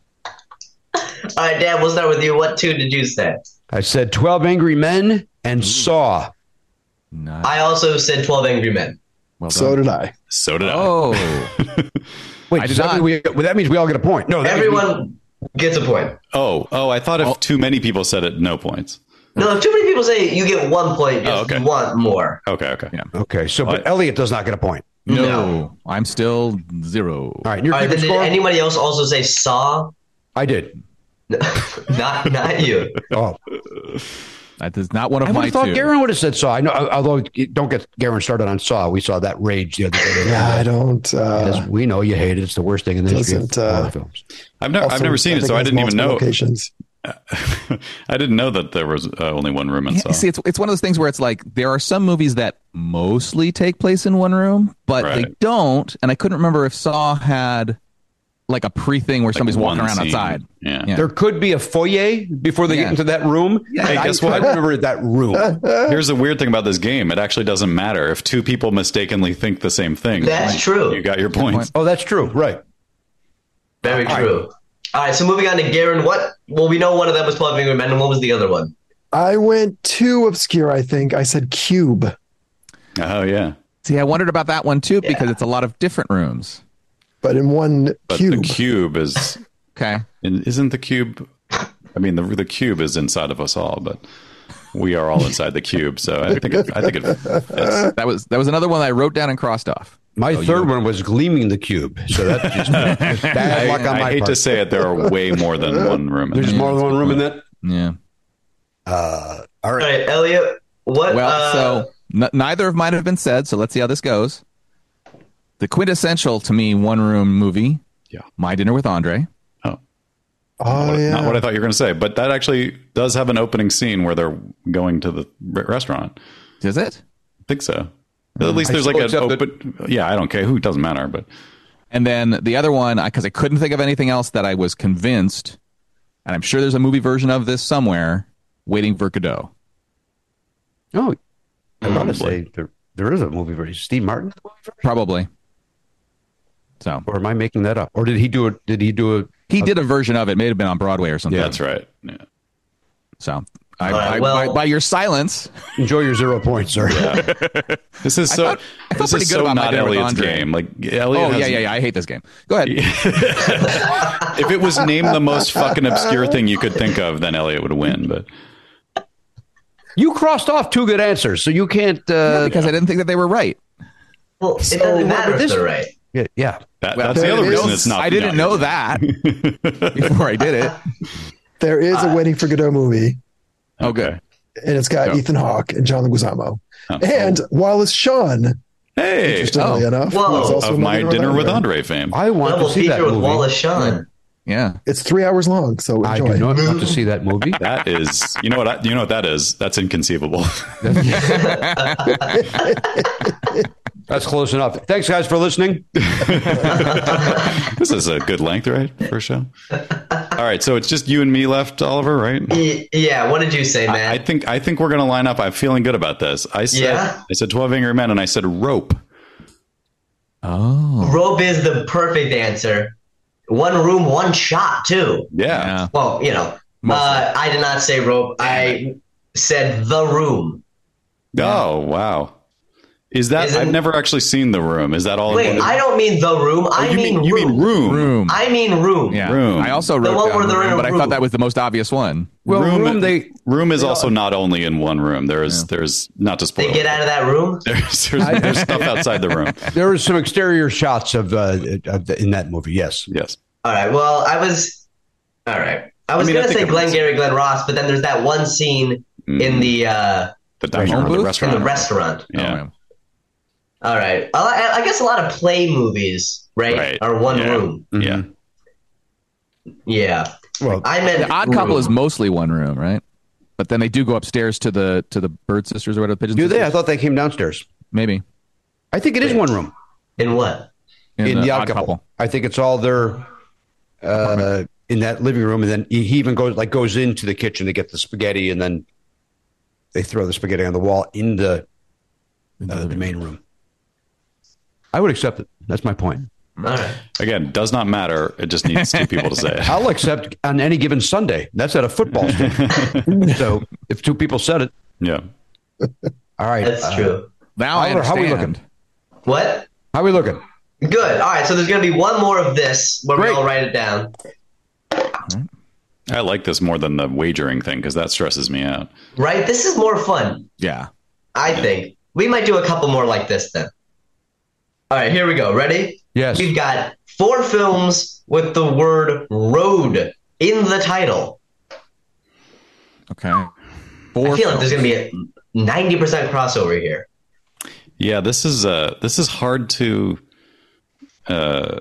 All right, Dan, we'll start with you. What two did you say? I said twelve Angry Men and Saw. nice. I also said twelve Angry Men. Well done. So did I. So did I. Oh, Wait, I does did that, not- mean we, well, that means we all get a point. No, that means we- Everyone gets a point. Oh, oh, I thought if too many people said it, no points. No, if too many people say you get one point, if Oh, okay. you want more. Okay, okay. Yeah. okay, so but What? Elliot does not get a point. no. No. I'm still zero. All right, your All right, keeping then did score? anybody else also say Saw? I did. not not you. Oh, That is not one of I would my have thought two. Garen would have said Saw. I know, although don't get Garen started on Saw. We saw that Rage the other day. Yeah, I don't. Uh, As we know, you hate it. It's the worst thing in the history of Doesn't, uh, horror films. I've never, I've also, never seen I it, think so I has didn't even multiple know. Locations. I didn't know that there was uh, only one room in Yeah, Saw. see, it's it's one of those things where it's like there are some movies that mostly take place in one room, but they Right. don't. And I couldn't remember if Saw had like a pre thing where Like somebody's walking one around scene. outside. Yeah. Yeah. There could be a foyer before they Yeah. get into that room. Yeah. Hey, I, guess I what? remember that room. Here's the weird thing about this game. It actually doesn't matter if two people mistakenly think the same thing. That's Like, true. You got your points. Oh, that's true. Right. Very All true. All right, so moving on to Garen. What? Well, we know one of them was twelve Angry Men, and what was the other one? I went too obscure, I think. I said Cube. Oh, yeah. See, I wondered about that one too because it's a lot of different rooms. But in one But cube. the cube is... Okay. Isn't the cube... I mean, the the cube is inside of us all, but we are all inside the cube. So I think it, I think it fits. That was that was another one that I wrote down and crossed off. My Oh, third you- one was Gleaming the Cube. So that's just, just bad luck on I my hate part. to say it, there are way more than one room. In There's there. more than one room in that. Yeah. Uh, all All right. right, Elliot. What? Well, uh, so n- neither of mine have been said, so let's see how this goes. The quintessential to me one room movie. Yeah. My Dinner with Andre. Oh, oh, what- yeah. not what I thought you were going to say, but that actually does have an opening scene where they're going to the re- restaurant. Does it? I think so. At least I there's like still an accept open. Yeah, I don't care who. It doesn't matter. But And then the other one, because I couldn't think of anything else that I was convinced, and I'm sure there's a movie version of this somewhere, Waiting for Godot. Oh, I want to Probably. say there, there is a movie version. Steve Martin? Probably. So Or am I making that up? Or did he do it? Did he do it? he did a version of it. May have been on Broadway or something. that's right. Yeah. So I, All right, I, well- by, by your silence, Enjoy your zero points, sir. This is so. thought- I felt this pretty is good so about My not Dinner with Elliot's Andre. game. Like Elliot. oh has, yeah, yeah, yeah. I hate this game. Go ahead. If it was named the most fucking obscure thing you could think of, then Elliot would win. But You crossed off two good answers, so you can't. Uh, because I didn't think that they were right. well, it So, doesn't what matter would if this- they're right. yeah, yeah. that, Well, that's the there other it reason is. it's not. I didn't not- know that before I did it. There is a Waiting for Godot movie, Oh, good. and it's got Yeah. Ethan Hawke and John Leguizamo. Oh. And Wallace Shawn, Hey, interestingly oh. enough. Whoa. was also of in my dinner with Andre fame. I want Double to see that feature with movie. Wallace Shawn. Yeah. It's three hours long, so I enjoy. do not want to see that movie. That is, you know what? I, you know what that is? That's inconceivable. That's close enough. Thanks, guys, for listening. This is a good length, right, for a show? All right, so it's just you and me left, Oliver, right? Y- Yeah. What did you say, man? I, I think I think we're going to line up. I'm feeling good about this. I said Yeah? I said twelve Angry Men, and I said rope. Oh. Rope is the perfect answer. One room, one shot, too. Yeah. Yeah. Well, you know, uh, I did not say rope. I said the room. Oh wow. Is that? Isn't- I've never actually seen The Room. Is that all? it Wait, was? I don't mean the room. Oh, I you mean, mean you room. mean room? Room. I mean room. Yeah. Room. I also The wrote one down where they're in room, a but I room. thought that was the most obvious one. Well, room, room, they room is also not only in one room. There is there's not to spoil. They get it. out of that room. There's, there's, there's stuff outside the room. there was some exterior shots of, uh, of the, in that movie. Yes. Yes. All right. Well, I was. All right. I was I mean, I gonna think say everyone's- Glenn Gary, Glenn Ross, but then there's that one scene in the uh, The diner Phone or the booth? in restaurant. the restaurant. Yeah. Oh, man. All right. I, I guess a lot of play movies, right, Right. are one Yeah. room. Yeah. Yeah. Well, I meant The Odd Couple room. is mostly one room, right? But then they do go upstairs to the to the Bird Sisters or whatever. The Pigeon do they? I Sisters? thought they came downstairs. Maybe I think it is one room in what? in, the Odd Couple. I think it's all their uh, in that living room, and then he he even goes like goes into the kitchen to get the spaghetti, and then they throw the spaghetti on the wall in the uh, the main room. I would accept it. That's my point. All right. Again, does not matter. It just needs two people to say it. I'll accept on any given Sunday. That's at a football stadium. So if two people said it, Yeah. all right. That's uh, true. Now I Oliver, how we understand. looking? What? How we looking? Good. All right. So there's gonna be one more of this where Great. we all write it down. I like this more than the wagering thing because that stresses me out. Right. This is more fun. Yeah. I think we might do a couple more like this then. All right. Here we go. Ready? Yes. We've got four films with the word road in the title. Okay. Four I feel like there's films. going to be a ninety percent crossover here. Yeah, this is uh this is hard to uh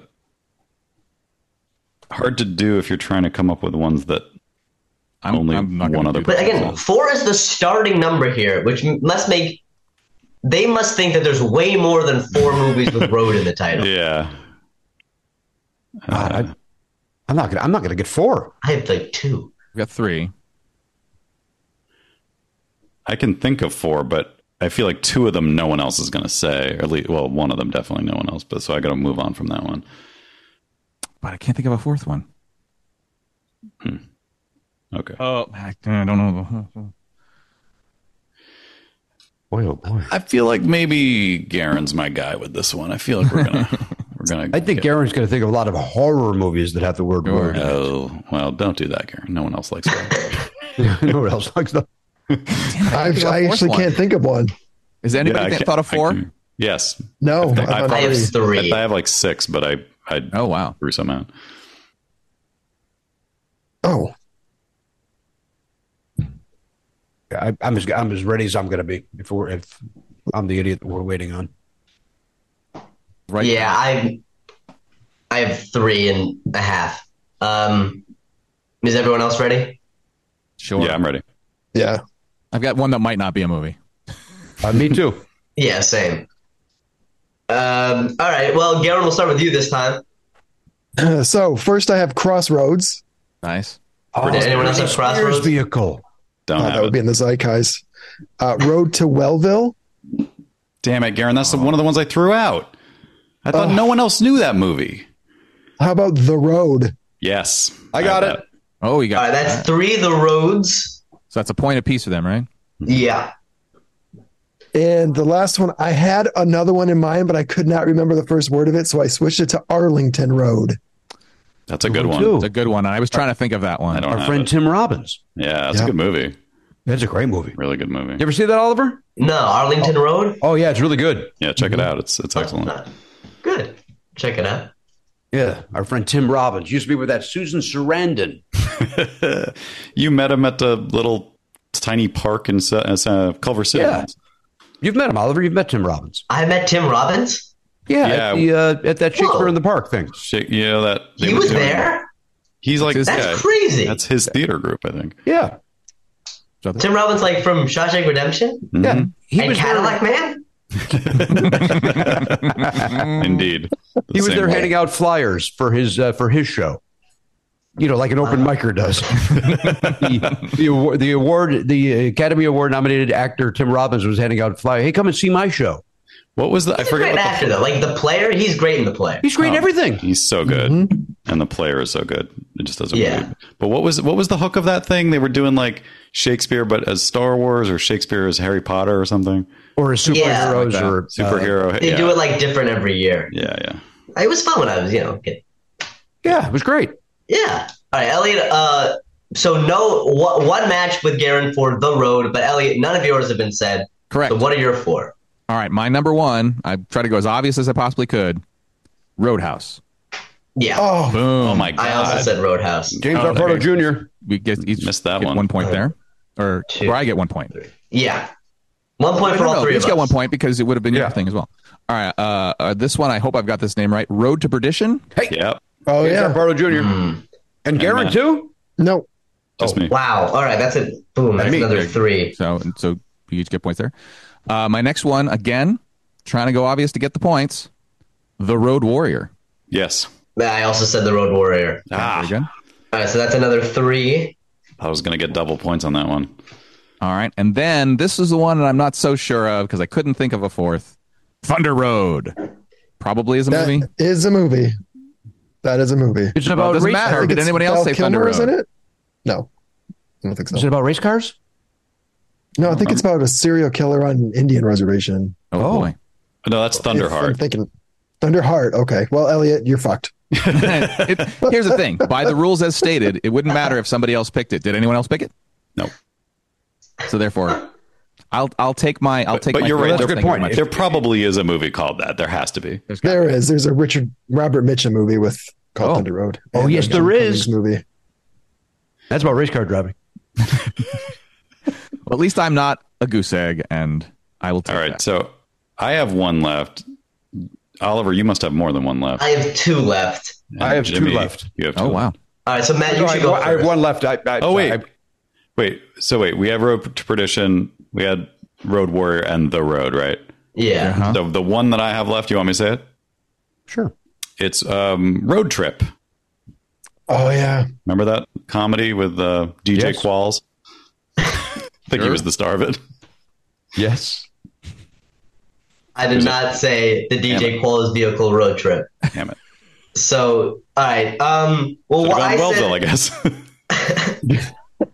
hard to do if you're trying to come up with ones that I'm, only I'm not one gonna other do But that. again, four is the starting number here, which m- must make they must think that there's way more than four movies with road in the title. yeah. God, I, I'm not gonna. I'm not gonna get four. I have like two. We've got three. I can think of four, but I feel like two of them no one else is going to say, or at least, well, one of them definitely no one else. But so I got to move on from that one. But I can't think of a fourth one. Okay. Oh, I don't know. Boy, oh boy. I feel like maybe Garen's my guy with this one. I feel like we're gonna we're gonna. I think get- Garen's going to think of a lot of horror movies that have the word Sure. road. Oh well, don't do that, Garen. No one else likes that. no one else likes them. I, think of a I fourth actually one. can't think of one. Is anybody I th- can't- thought of I four? can- yes, No, I, I, I, I have three. I have like six, but I I Oh wow. threw some out. oh, I, I'm as I'm as ready as I'm going to be if we're if I'm the idiot that we're waiting on. Right. Yeah, I I have three and a half. Um, is everyone else ready? Sure. Yeah, I'm ready. yeah. I've got one that might not be a movie. Uh, me too. Yeah, same. Um, all right. Well, Garen, we'll start with you this time. So first, I have Crossroads. Nice. Oh, Did anyone else have Spears Crossroads? vehicle. Don't Uh, have that would it. be in the zeitgeist. Uh, Road to Wellville. Damn it, Garen. That's the, one of the ones I threw out. I thought Oh. no one else knew that movie. How about The Road? Yes, I got have it. Oh, you got All right, that's that. three. The roads. So that's a point apiece for them, right? Yeah. And the last one, I had another one in mind, but I could not remember the first word of it, so I switched it to Arlington Road. That's a good One, one. too. It's a good one. I was trying to think of that I one. don't Our have friend it. Tim Robbins. Yeah, it's Yeah. a good movie. That's a great movie. Really good movie. You ever see that, Oliver? No, Arlington Road. Oh yeah, it's really good. Yeah, check it out. It's it's excellent. Good. Check it out. Yeah, our friend Tim Robbins used to be with that Susan Sarandon. You met him at the little tiny park in Sa- uh, Culver City. Yeah. once. You've met him, Oliver. You've met Tim Robbins. I met Tim Robbins. Yeah, Yeah. at, the, uh, at that Shakespeare Whoa. in the Park thing. Shake, you know that they He were was doing- there. He's like That's That's yeah, crazy. That's his theater group, I think. Yeah, Tim Robbins, like from Shawshank Redemption yeah. He and was Cadillac there, Man. Indeed. The He was same there way. handing out flyers for his uh, for his show. You know, like an open micer does. the, the award, the award, the Academy Award nominated actor Tim Robbins was handing out flyers. Hey, come and see my show. What was the? I He's a forget. great What actor though. Like the player, he's great in the player. He's great in Oh. everything. the, he's so good, and the player is so good. It just doesn't. Yeah. Really, but what was what was the hook of that thing? They were doing like Shakespeare, but as Star Wars, or Shakespeare as Harry Potter, or something. Or as Yeah. superheroes, Like or uh, Superhero. They yeah. do it like different every year. Yeah, yeah. It was fun when I was, you know, kid. yeah, it was great. Yeah. All right, Elliot. Uh, so no one one match with Garen for The Road, but Elliot, none of yours have been said. Correct. So what are your four? All right, my number one. I tried to go as obvious as I possibly could. Roadhouse. Yeah. Oh, Boom. Oh my I also god. said Roadhouse. James Oh, Arpato okay. Junior We get each Missed that get one. one point there, or Two. or I get one point. Yeah. One point No, for no, all no, three we of each us. got one point because it would have been Yeah. your thing as well. All right, uh, uh, this one I hope I've got this name right. Road to Perdition. Hey, Yep. oh James yeah. Arpato Junior Mm. And Garen Matt. too. No, Just me. Wow. All right, that's it. Boom. That's me. another three. So so you each get points there. Uh, my next one again, trying to go obvious to get the points. The Road Warrior. Yes. I also said The Road Warrior. Ah, Very good. All right, so that's another three. I was gonna get double points on that one. All right, and then this is the one that I'm not so sure of because I couldn't think of a fourth. Thunder Road. Probably is a that movie. is a movie. That is a movie. It's Well, about it doesn't race matter. cars. Did It's anybody else Val say Thunder Kilmer is in Road? it? No, I don't think Is so. it about race cars? No, I think it's about a serial killer on an Indian reservation. Oh, Oh. boy. No, that's If I'm Thunderheart. thinking Thunderheart. Okay. Well, Elliot, you're fucked. It- here's the thing. By the rules as stated, it wouldn't matter if somebody else picked it. Did anyone else pick it? No. So therefore, I'll I'll take my I'll take. But my you're right. first That's a good thing point. on my- There probably is a movie called that. There has to be. There's got- There is. There's a Richard Robert Mitchum movie with called Oh. Thunder Road. Oh, And yes, a there John is. Cummings movie. That's about race car driving. Well, at least I'm not a goose egg, and I will take All right, that. so I have one left. Oliver, you must have more than one left. I have two left. And I have Jimmy, two left. You have two Oh, wow. left. All right, so Matt, you No, should I, go I have first. one left. I, I, Oh, wait. I, Wait, so wait, we have Road to Perdition, we had Road Warrior, and The Road, right? Yeah. Uh-huh. So the one that I have left, you want me to say it? sure. It's um, Road Trip. Oh yeah. Remember that comedy with uh, D J Yes. Qualls? I think he was the star of it. Yes. I did not say the D J Qualls vehicle road trip. Damn it. So, all right. Um, well, Should what have I gone said, Wellville, I guess.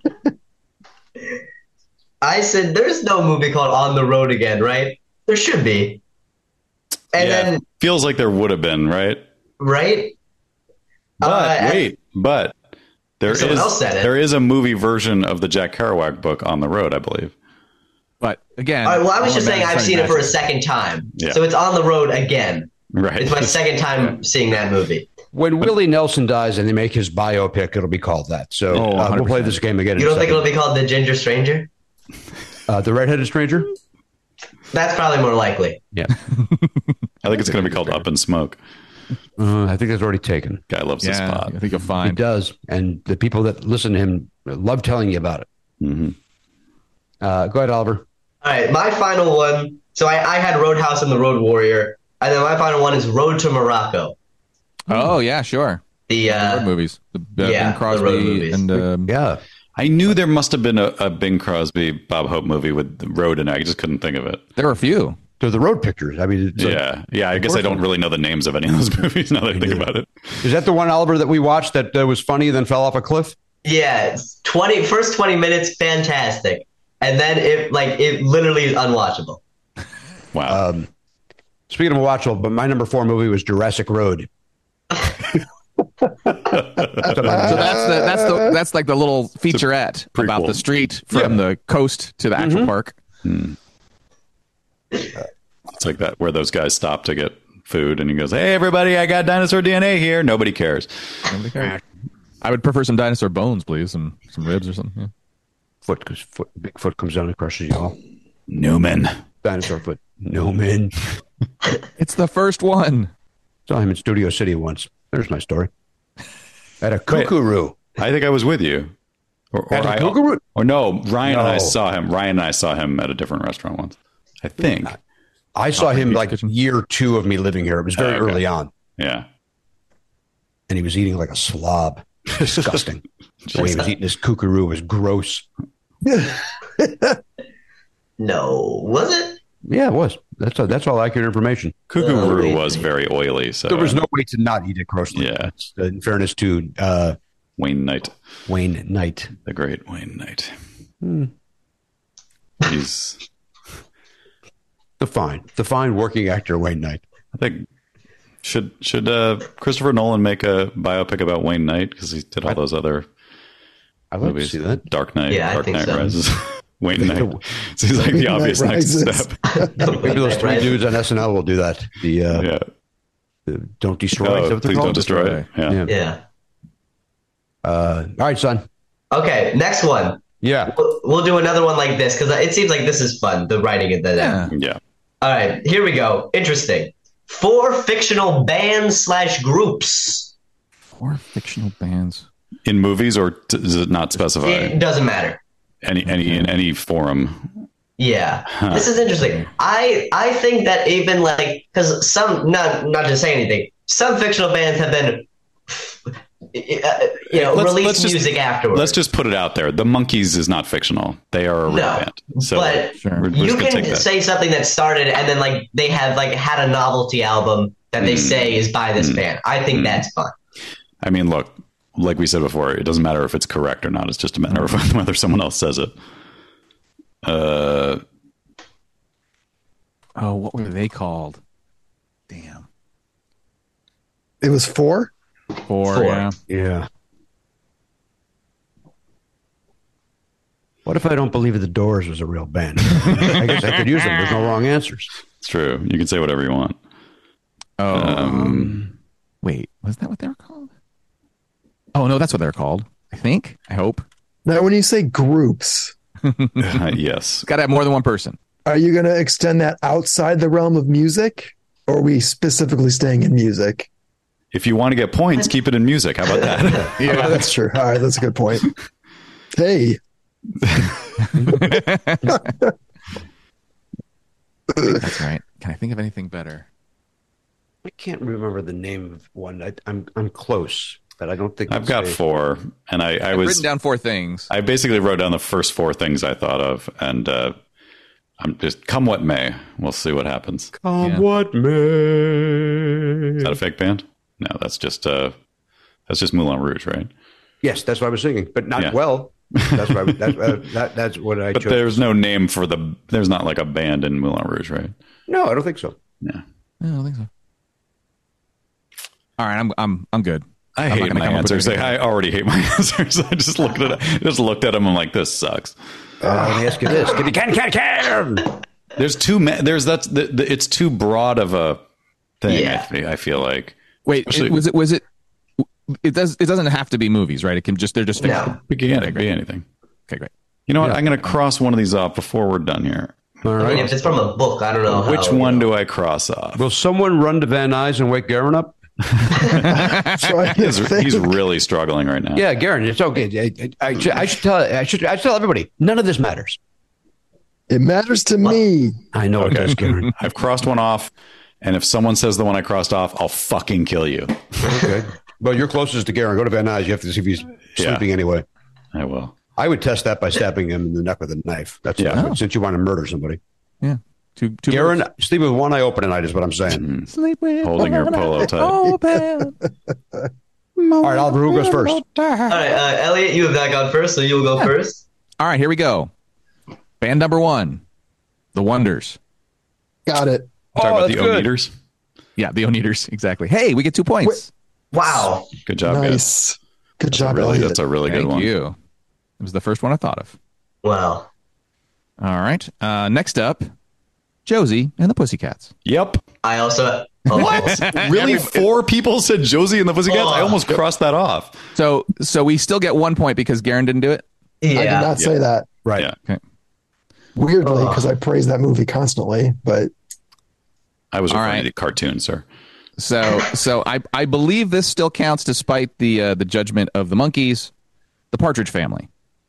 I said there's no movie called On the Road Again, right? There should be. And yeah, then, feels like there would have been, right? right? But Uh, wait, but there Someone is else said it. there is a movie version of the Jack Kerouac book On the Road, I believe. But again, All right, well, I was Alan just saying Madden's I've seen it for a magic. second time. Yeah. So it's On the Road Again. Right. It's my second time seeing that movie. When Willie Nelson dies and they make his biopic, it'll be called that. So Oh, uh, we'll play one hundred percent. this game again. You in a don't think it'll second. be called The Ginger Stranger? uh, the redheaded stranger? That's probably more likely. Yeah. I think it's going to be called Up in Smoke. Uh, I think that's already taken. Guy loves the Yeah, spot. I think you'll He find. does, and the people that listen to him love telling you about it. hmm Uh, go ahead, Oliver. All right, my final one. So I, I had Roadhouse and The Road Warrior. And then my final one is Road to Morocco. Oh yeah, sure. The road uh, movies. The uh, yeah, Bing Crosby the road movies. and um, Yeah. I knew there must have been a, a Bing Crosby, Bob Hope movie with the road in it. I just couldn't think of it. there were a few. They're the road pictures. I mean, it's a- yeah. Yeah. I guess I don't really know the names of any of those movies now that I think about it. is that the one, Oliver, that we watched that uh, was funny and then fell off a cliff? yeah, it's twenty first twenty minutes, fantastic. And then it like it literally is unwatchable. Wow. Um, speaking of watchable, but my number four movie was Jurassic Road. So that's the that's the that's like the little featurette prequel. about the street from the coast to the actual park. It's like that where those guys stop to get food and he goes, "Hey, everybody, I got dinosaur D N A here." Nobody cares. Nobody cares. I would prefer some dinosaur bones, please, some some ribs or something. Yeah. Foot, cause foot, big foot comes down and crushes you all. Newman. Dinosaur foot. No, man. It's the first one. Saw him in Studio City once. There's my story. At a kookaroo. I think I was with you. Or, or, At a I, kookaroo? or no, Ryan and I No. saw him. Ryan and I saw him at a different restaurant once. I think. I saw him Pizza like Kitchen. year two of me living here. It was very Oh, okay. early on. Yeah. And he was eating like a slob. Disgusting. The way he was eating his kookaroo was gross. No, was it? Yeah, it was. That's all, that's all accurate information. Kookaroo Oh, was very oily. So There was no way to not eat it grossly. Yeah. That's, uh, in fairness to uh, Wayne Knight, Wayne Knight. the great Wayne Knight. Hmm. He's, The fine, the fine working actor Wayne Knight. I think, should should uh, Christopher Nolan make a biopic about Wayne Knight because he did all those other I'd like movies? to see that. Dark Knight, Yeah, I Dark think Knight so. Rises. Wayne Knight seems like the Knight obvious next Rises. step. Maybe those three Right. dudes on S N L will do that. The, uh, Yeah. the Don't Destroy. Oh, is that what they're please don't called? destroy it. Yeah. Yeah. Yeah. Uh, all right, son. Okay, next one. Yeah. We'll, we'll do another one like this because it seems like this is fun. The writing of the Yeah. Yeah. All right, here we go. Interesting. Four fictional bands slash groups. Four fictional bands. In movies, or t- does it not specify It doesn't matter. any any in any forum? Yeah, this is interesting. I I think that even like because some not not to say anything, some fictional bands have been uh, you know Let's- released let's just- music afterwards. Let's just put it out there. The Monkees is not fictional. They are a real No, band. So but Sure. we're, we're you just gonna can take that. say something that started and then like they have like had a novelty album that they Mm. say is by this Mm. band. I think Mm. that's fun. I mean, look, like we said before, it doesn't matter if it's correct or not. It's just a matter of whether someone else says it. Uh, Oh, what were they called? Damn. It was four. Four. Four. Yeah. Yeah. What if I don't believe the Doors was a real band? I guess I could use them. There's no wrong answers. it's true. You can say whatever you want. Oh. Um, wait, was that what they were called? Oh no, that's what they're called. I think. I hope. Now, when you say groups, Yes. Got to have more than one person. are you going to extend that outside the realm of music, or are we specifically staying in music? If you want to get points, keep it in music. How about that? Yeah, that's true. All right, that's a good point. Hey, That's right. Can I think of anything better? I can't remember the name of one. I, I'm I'm close, but I don't think I've it's got a- four, and I, I I've was written down four things. I basically wrote down the first four things I thought of, and uh, I'm just come what may. We'll see what happens. Come Yeah. what may. Is that a fake band? No, that's just uh, that's just Moulin Rouge, right? Yes, that's what I was singing, but not Yeah. well. That's what I, that, uh, that, that's what I But chose. there's no name for the. There's not like a band in Moulin Rouge, right? No, I don't think so. Yeah. I don't think so. All right, I'm I'm I'm good. I I'm not hate gonna my come up with answers. Like, anything. I already hate my answers. I just looked at it. Just looked at them. I'm like, this sucks. Uh, let me ask you this: Can you can can can? There's too many. There's that's the, the, it's too broad of a thing. Yeah. I, fe- I feel like. Wait, Especially- it, was it was it? It does. It doesn't have to be movies, right? It can just they're just No. fiction. It can be anything. Okay, great. You know what? I'm going to cross one of these off before we're done here. All I mean, right. if it's from a book, I don't know. Which how, one you know. do I cross off? Will someone run to Van Nuys and wake Garen up? trying to He's, think. he's really struggling right now. Yeah, Garen, it's okay. I, I, should, I should tell. I should. I should tell everybody. None of this matters. It matters to me. I know it does, Garen. I've crossed one off, and if someone says the one I crossed off, I'll fucking kill you. Okay. Well, you're closest to Garen. Go to Van Nuys. You have to see if he's Yeah. sleeping anyway. I will. I would test that by stabbing him in the neck with a knife. That's Yeah. what I would, since you want to murder somebody. Yeah. Two two. Garen, birds. sleep with one eye open tonight is what I'm saying. Sleep with Holding your one polo eye tight. open. All right, Oliver, who goes first? All right, uh, Elliot, you have not gone first, so you will go first. All right, here we go. Band number one, The Wonders. Got it. Talk Oh, about that's the good. Oneaters. Yeah, the Oneaters. Exactly. Hey, we get two points. Wow. Good job, guys. Nice. Good job, Really, Elliot. that's a really good Thank one. you. It was the first one I thought of. Wow. All right. Uh, next up, Josie and the Pussycats. Yep. I also. Oh, What? Really? Four people said Josie and the Pussycats? I almost crossed that off. So, so we still get one point because Garen didn't do it. I did Yeah. not say that. Right. Yeah. Okay. Weirdly, because I praise that movie constantly, but I was All referring right. to the cartoon, sir. So, so I, I believe this still counts despite the uh, the judgment of the monkeys, the Partridge Family.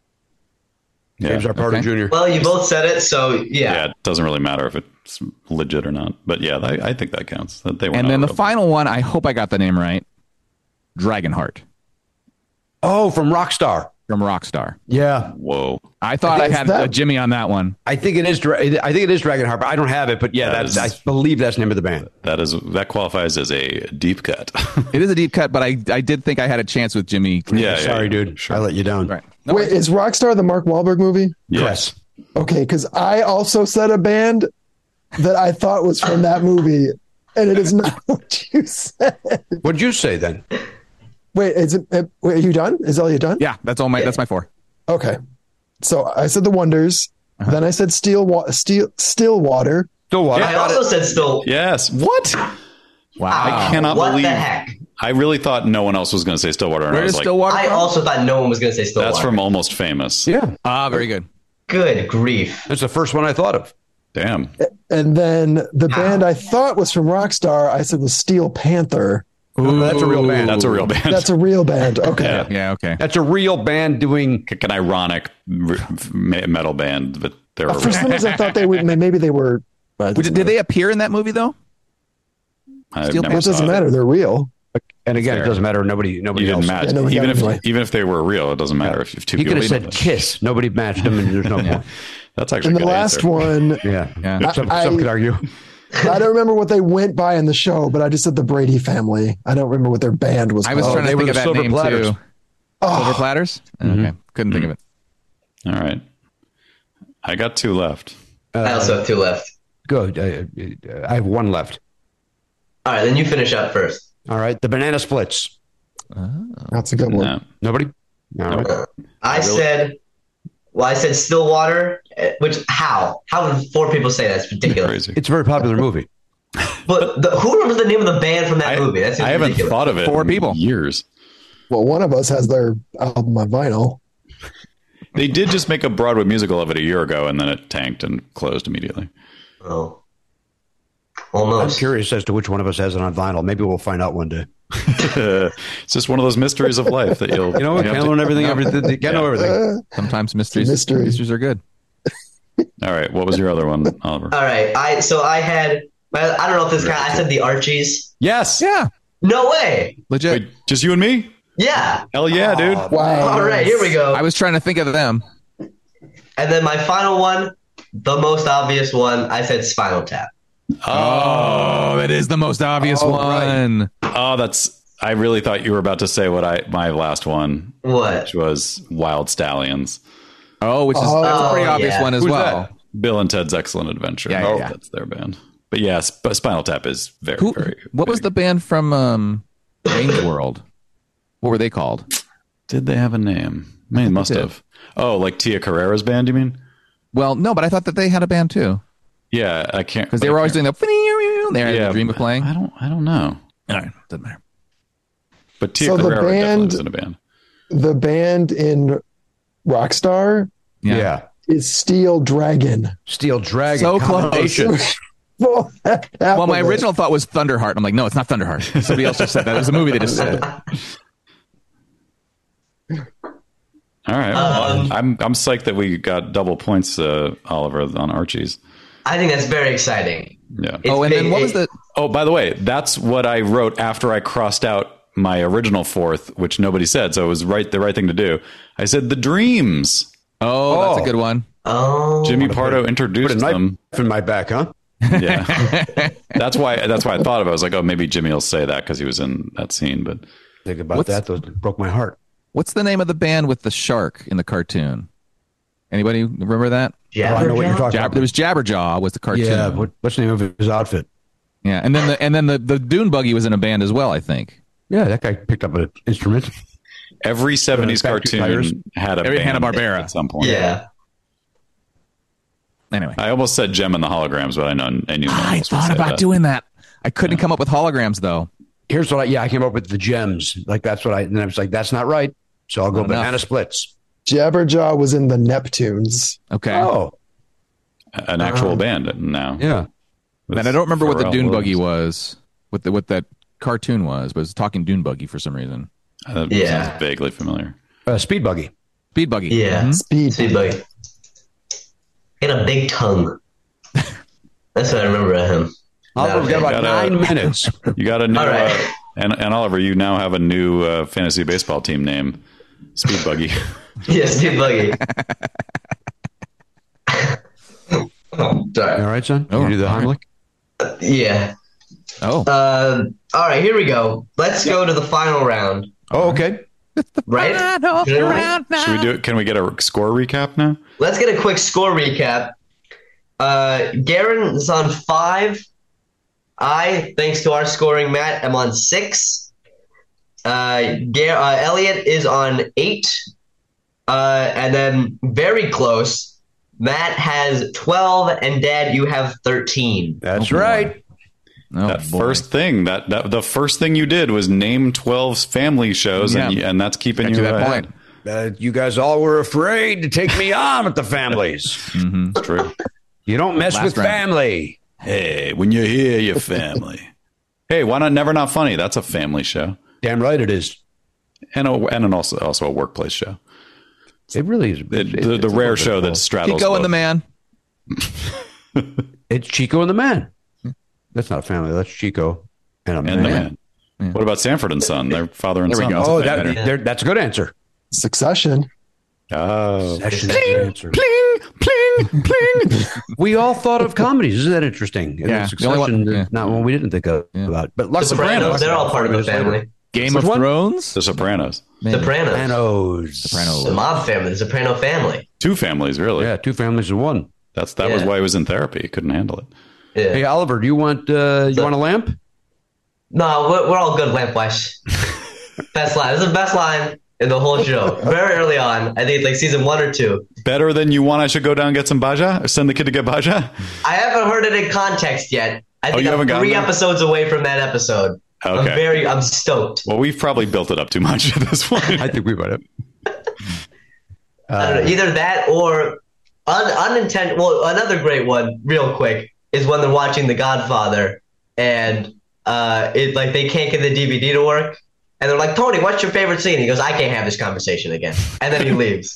James Yeah. R. Parter Okay. Junior Well, you both said it, so yeah. Yeah, it doesn't really matter if it's legit or not. But yeah, I, I think that counts. That they went And then the out. final one, I hope I got the name right. Dragonheart Oh, from Rockstar. from Rockstar. Yeah, Whoa. I thought I Is had that- a Jimmy on that one. I think it is. Dra- I think it is Dragonheart, but I don't have it. But yeah, That that's. is- I believe that's the name of the band. That is that qualifies as a deep cut. It is a deep cut, but I I did think I had a chance with Jimmy. yeah, Sorry, yeah, dude. Sure. I let you down. Right. No wait, worries. is Rockstar the Mark Wahlberg movie? Yes. Okay, because I also said a band that I thought was from that movie, and it is not what you said. What'd you say then? Wait, is it? uh, Wait, are you done? Is Elliot done? Yeah, that's all my that's my four. Okay. So I said the Wonders. Uh-huh. Then I said Steel, wa- Steel, Stillwater. Stillwater. I also said still. Yes. What? Wow. I cannot What believe. the heck? I really thought no one else was going to say Stillwater. And Where I was is like, Stillwater I from? also thought no one was going to say Stillwater. that's from Almost Famous. Yeah, Ah, very good. Good grief. that's the first one I thought of. Damn. And then the band I thought was from Rockstar, I said was Steel Panther. Ooh, that's a real band. That's a real band. That's a real band. Okay. Yeah. Yeah, okay. That's a real band doing. Like an ironic r- me- metal band, but they're Uh, For some reason, I thought they would. Maybe they were. uh, it Did, doesn't did they matter. appear in that movie though? I've Steel never Well, it doesn't saw matter. They're real. And again, Fair. it doesn't matter. Nobody, nobody You else. didn't match. Yeah, no, we even got if it anyway. even if they were real, it doesn't matter if, if two He people. could have said did it. Kiss. Nobody matched them, and there's no point. That's actually And a the good last answer. one, Yeah, Yeah. Some, I- some could argue. I don't remember what they went by in the show, but I just said the Brady family. I don't remember what their band was I was called. trying to they think were of the that Silver name Platters. too. Oh, Silver Platters? Okay. Couldn't think of it. All right. I got two left. I also have two left. Good. Uh, uh, I have one left. All right, then you finish up first. All right, the Banana Splits. that's a good one. No. Nobody. All right. I really- said, well, I said Stillwater, eh, which how? How would four people say that? It's ridiculous. Crazy. It's a very popular movie. But the, who remembers the name of the band from that I, movie? That's I haven't ridiculous. thought of it. Four in people. Years. Well, one of us has their album on vinyl. They did just make a Broadway musical of it a year ago, and then it tanked and closed immediately. Oh. I'm Almost. curious as to which one of us has it on vinyl. Maybe we'll find out one day. It's just one of those mysteries of life that you'll You know, we you have can't to- learn everything. everything you can't know everything. Uh, Sometimes mysteries, mystery. mysteries are good. All right, what was your other one, Oliver? All right. I so I had. I I don't know if this guy. I said the Archies. Yes. Yeah, No way. legit. Wait, just you and me? Yeah. Hell yeah, dude. wow. All right. Here we go. I was trying to think of them. And then my final one, the most obvious one. I said Spinal Tap. Oh, it is the most obvious Oh, one. Oh, that's. I really thought you were about to say what I my last one, What? which was Wild Stallions. Oh, which is Oh, that's a pretty obvious yeah. one as Who's well. that? Bill and Ted's Excellent Adventure. Yeah, yeah, yeah. That's their band. But yeah, Sp- Spinal Tap is very, Who? very. What was big. the band from um, Wayne's World? What were they called? Did they have a name? Man, think must they did. have. Oh, like Tia Carrera's band, you mean? Well, no, but I thought that they had a band too Yeah, I can't. because they were always doing the. They had Yeah, the dream of playing. I don't. I don't know. All right, doesn't matter. But Tia So the Carrera definitely band- was in a band. The band in Rockstar Yeah. Yeah. is Steel Dragon. Steel Dragon. So close. combination. Well, Well, my original thought was Thunderheart. I'm like, no, it's not Thunderheart. Somebody else just said that. It was a movie they just said. All right. Um, I'm I'm psyched that we got double points, uh, Oliver, on Archie's. I think that's very exciting. Yeah. It's Oh, and big- then what was it- the? Oh, by the way, that's what I wrote after I crossed out my original fourth, which nobody said, so it was right the right thing to do. I said the Dreams. Oh, that's Oh. a good one. Oh. Jimmy Pardo Put a introduced knife them. in my back, huh? Yeah, that's why. That's why I thought of it. I was like, oh, maybe Jimmy will say that because he was in that scene. But Think about What's- that. Those broke my heart. What's the name of the band with the shark in the cartoon? Anybody remember that? Jabberjaw? Oh, I know what you're talking Jab- about. there was Jabberjaw was the cartoon. Yeah. What, what's the name of his outfit? Yeah, and then the and then the, the Dune Buggy was in a band as well, I think. Yeah, that guy picked up an instrument. every seventies Factory Tires. cartoon had a Every band Hanna-Barbera. at some point. Yeah. Anyway, I almost said Gem and the Holograms, but I know I knew. no one I else would thought say about that. doing that. I couldn't come up with holograms though. Here's what I, yeah, I came up with the gems. Like, that's what I, and I was like, that's not right. So I'll go Not enough. banana splits. Jabberjaw was in the Neptunes. Okay. Oh, An actual band now. yeah. with And I don't remember what the Pharrell Dune Buggy Williams. was, what the what that cartoon was, but it was talking Dune Buggy for some reason. Uh, That Yeah. sounds vaguely familiar. Uh, speed buggy. Speed Buggy. Yeah. Mhm. Speed. Speed Buggy. He had a big tongue. That's what I remember of him. Oliver, we've got about Gotta- nine minutes. You got a new, All right. uh, and, and Oliver, you now have a new uh, fantasy baseball team name, Speed Buggy. Yeah, Speed Buggy. All Sorry. right, son. Oh, you do the all right. Heimlich? Yeah. Oh, Um, all right, here we go. Let's go to the final round. Oh, okay. Right? Should we do it? Can we get a score recap now? Let's get a quick score recap. Uh, Garen is on five. I, thanks to our scoring, Matt, am on six. Uh, Gar- uh, Elliot is on eight. Uh, and then very close, Matt has twelve, and Dad, you have thirteen. That's Oh, boy. right. oh that boy. first thing, that, that the first thing you did was name twelve family shows, and, Yeah. you, and that's keeping Back you to that ahead. point. Uh, you guys all were afraid to take me on with the families. Mhm. It's true. You don't mess Last with round. family. Hey, when you hear your family. Hey, why not Never Not Funny? That's a family show, Damn right it is. and a, and an also also a workplace show. It really is. It, It- the it's the a rare little show bit that both. straddles. Keep going, both. the man. It's Chico and the Man. That's not a family. That's Chico and a and man. the man. Yeah. What about Sanford and Son? Their father and There we son. go. That's a Oh, family. that, there- that's a good answer. Succession. Oh, That's a good answer. pling, pling, pling. We all thought of comedies. Isn't that interesting? And Yeah. then The only one- Succession, yeah. not one we didn't think of, Yeah. about. But The Lucky Sopranos, they're all part of the family. Game Which of one? Thrones. The Sopranos. Maybe. Sopranos. Sopranos. Sopranos. The mob family, the Soprano family. Two families, really. Yeah, two families in one. That's that was Yeah. why he was in therapy. He couldn't handle it. Yeah. Hey, Oliver, do you want uh, you So- want a lamp? No, we're, we're all good lamp-wise. Best line. This is the best line in the whole show. Very early on. I think it's like season one or two. Better than you want. I should go down and get some baja. Or send the kid to get baja. I haven't heard it in context yet. I think you I'm haven't gotten three there? episodes away from that episode. I'm Okay. very, I'm stoked. Well, we've probably built it up too much at this point. I think we might have. I don't know, either that or un, unintended. Well, another great one, real quick, is when they're watching The Godfather and uh, it like they can't get the D V D to work, and they're like, "Tony, what's your favorite scene?" He goes, "I can't have this conversation again," and then he leaves.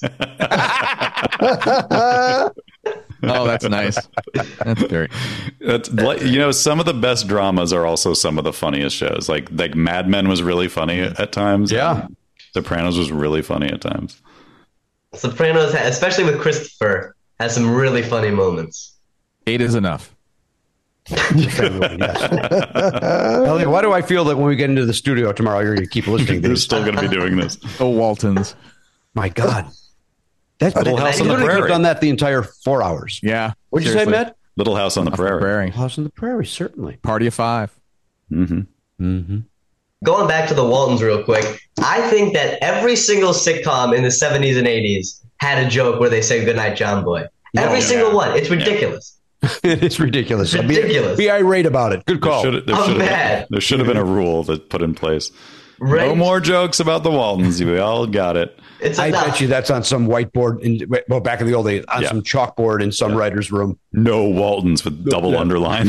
Oh, that's nice. That's very. That's like, you know, some of the best dramas are also some of the funniest shows. Like like Mad Men was really funny at, at times. Yeah. and Sopranos was really funny at times. Sopranos, especially with Christopher, has some really funny moments. Eight is enough. Elliot, why do I feel that when we get into the studio tomorrow, you're going to keep listening to They're this? still going to be doing this. Oh, Waltons. My God. That's Little House on the literally could have Prairie. done that the entire four hours. Yeah. What'd you seriously. say, Matt? Little House on the Off the Prairie. Prairie. House on the Prairie, certainly. Party of Five. Mm-hmm. Mm-hmm. Going back to the Waltons real quick, I think that every single sitcom in the seventies and eighties had a joke where they say "Goodnight, John Boy." Every yeah. single one. It's ridiculous. It's ridiculous. I'll be- Ridiculous. Be, irate about it. Good There call. should, there, I'm should mad. have, there should have been a rule that put in place. Right? No more jokes about the Waltons. We all got it. It's I enough. bet you that's on some whiteboard, in, well, back in the old days, on Yeah. some chalkboard in some writer's room. No Waltons with double Yeah. underline.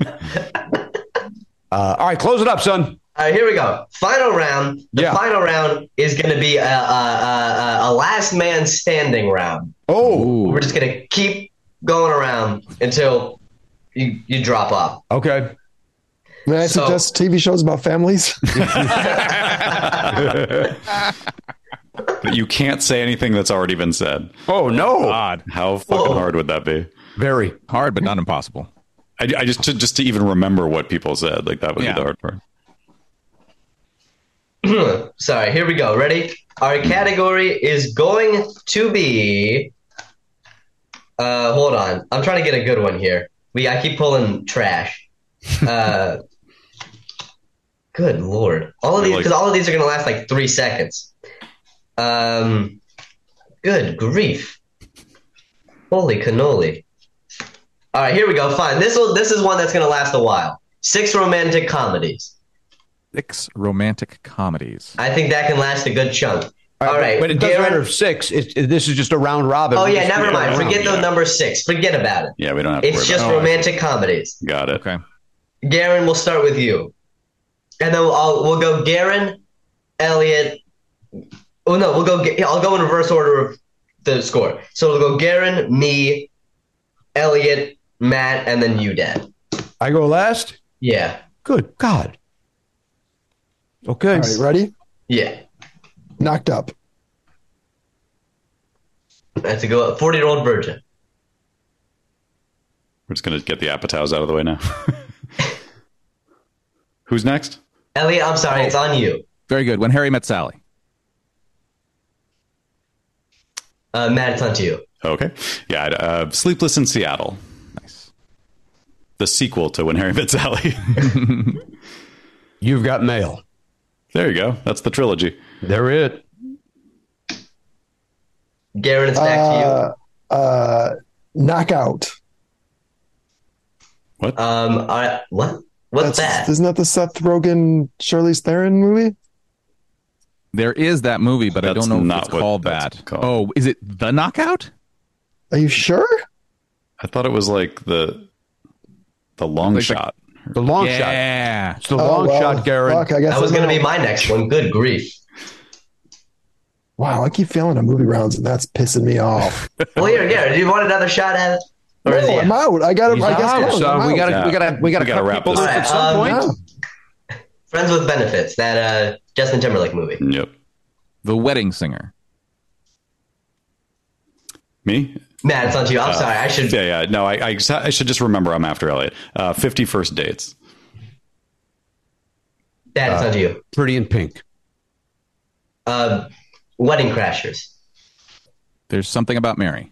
Uh, all right, close it up, son. All right, here we go. Final round. The Yeah. final round is going to be a, a, a, a last man standing round. Oh, Ooh. We're just going to keep going around until you, you drop off. okay. May I So- suggest T V shows about families? But you can't say anything that's already been said. Oh, no. Odd. How fucking Whoa. hard would that be? Very. Hard, but not impossible. I, I just to, just to even remember what people said, like that would Yeah. be the hard part. Sorry, here we go. Ready? Our category is going to be. Uh, hold on. I'm trying to get a good one here. We I keep pulling trash. Uh, good lord! All of these Like- because all of these are gonna last like three seconds. Um, good grief! Holy cannoli! All right, here we go. Fine. This will. This is one that's gonna last a while. Six romantic comedies. Six romantic comedies. I think that can last a good chunk. All but- right, But it doesn't Garen- matter if six. It, it- this is just a round robin. Oh We yeah, just never keep mind. going Forget around. the number six. Forget about it. Yeah, we don't have to It's worry just about it. romantic comedies. Got it. Okay. Garen, we'll start with you, and then we'll I'll, we'll go Garen, Elliot. Oh no, we'll go. I'll go in reverse order of the score. So we'll go Garen, me, Elliot, Matt, and then you, Dad. I go last? Yeah, Good God. Okay. All right, ready? yeah. Knocked Up. That's a go. Forty-year-old virgin. We're just gonna get the appetizer out of the way now. Who's next? Elliot, I'm sorry, it's on you. Very good. When Harry Met Sally. Uh, Matt, it's on to you. Okay. Yeah, uh, Sleepless in Seattle, Nice. the sequel to When Harry Met Sally. You've got mail. There you go. That's the trilogy. There it. Garen, it's back Uh, uh, Knockout. What? to you. Um, all right, what? What's That's, that? Isn't that the Seth Rogen, Charlize Theron movie? There is that movie, but I That's don't know not if it's what called that's that. called. Oh, is it The Knockout? Are you sure? I thought it was like the the long Like the- shot. The long shot. Yeah. It's the Oh, long well, shot, Garen. Fuck, I guess That was I'm going to out. be my next one. Good grief. Wow, I keep failing on movie rounds, and that's pissing me off. Well, here, Garen, do you want another shot at it? Or is No, he I'm out. I got to. He's I guess out, no, so I'm we out. gotta, Yeah. we gotta, we gotta, We gotta cut wrap people this loose up. at some Um, point. Yeah. Friends with Benefits, that uh, Justin Timberlake movie. Yep. The Wedding Singer. Me? Matt, it's on to you. I'm sorry. I should. Yeah, yeah. No, I, I, I should just remember I'm after Elliot. Uh, fifty First Dates. Dad, it's on to you. Pretty in Pink. Uh, Wedding Crashers. There's Something About Mary.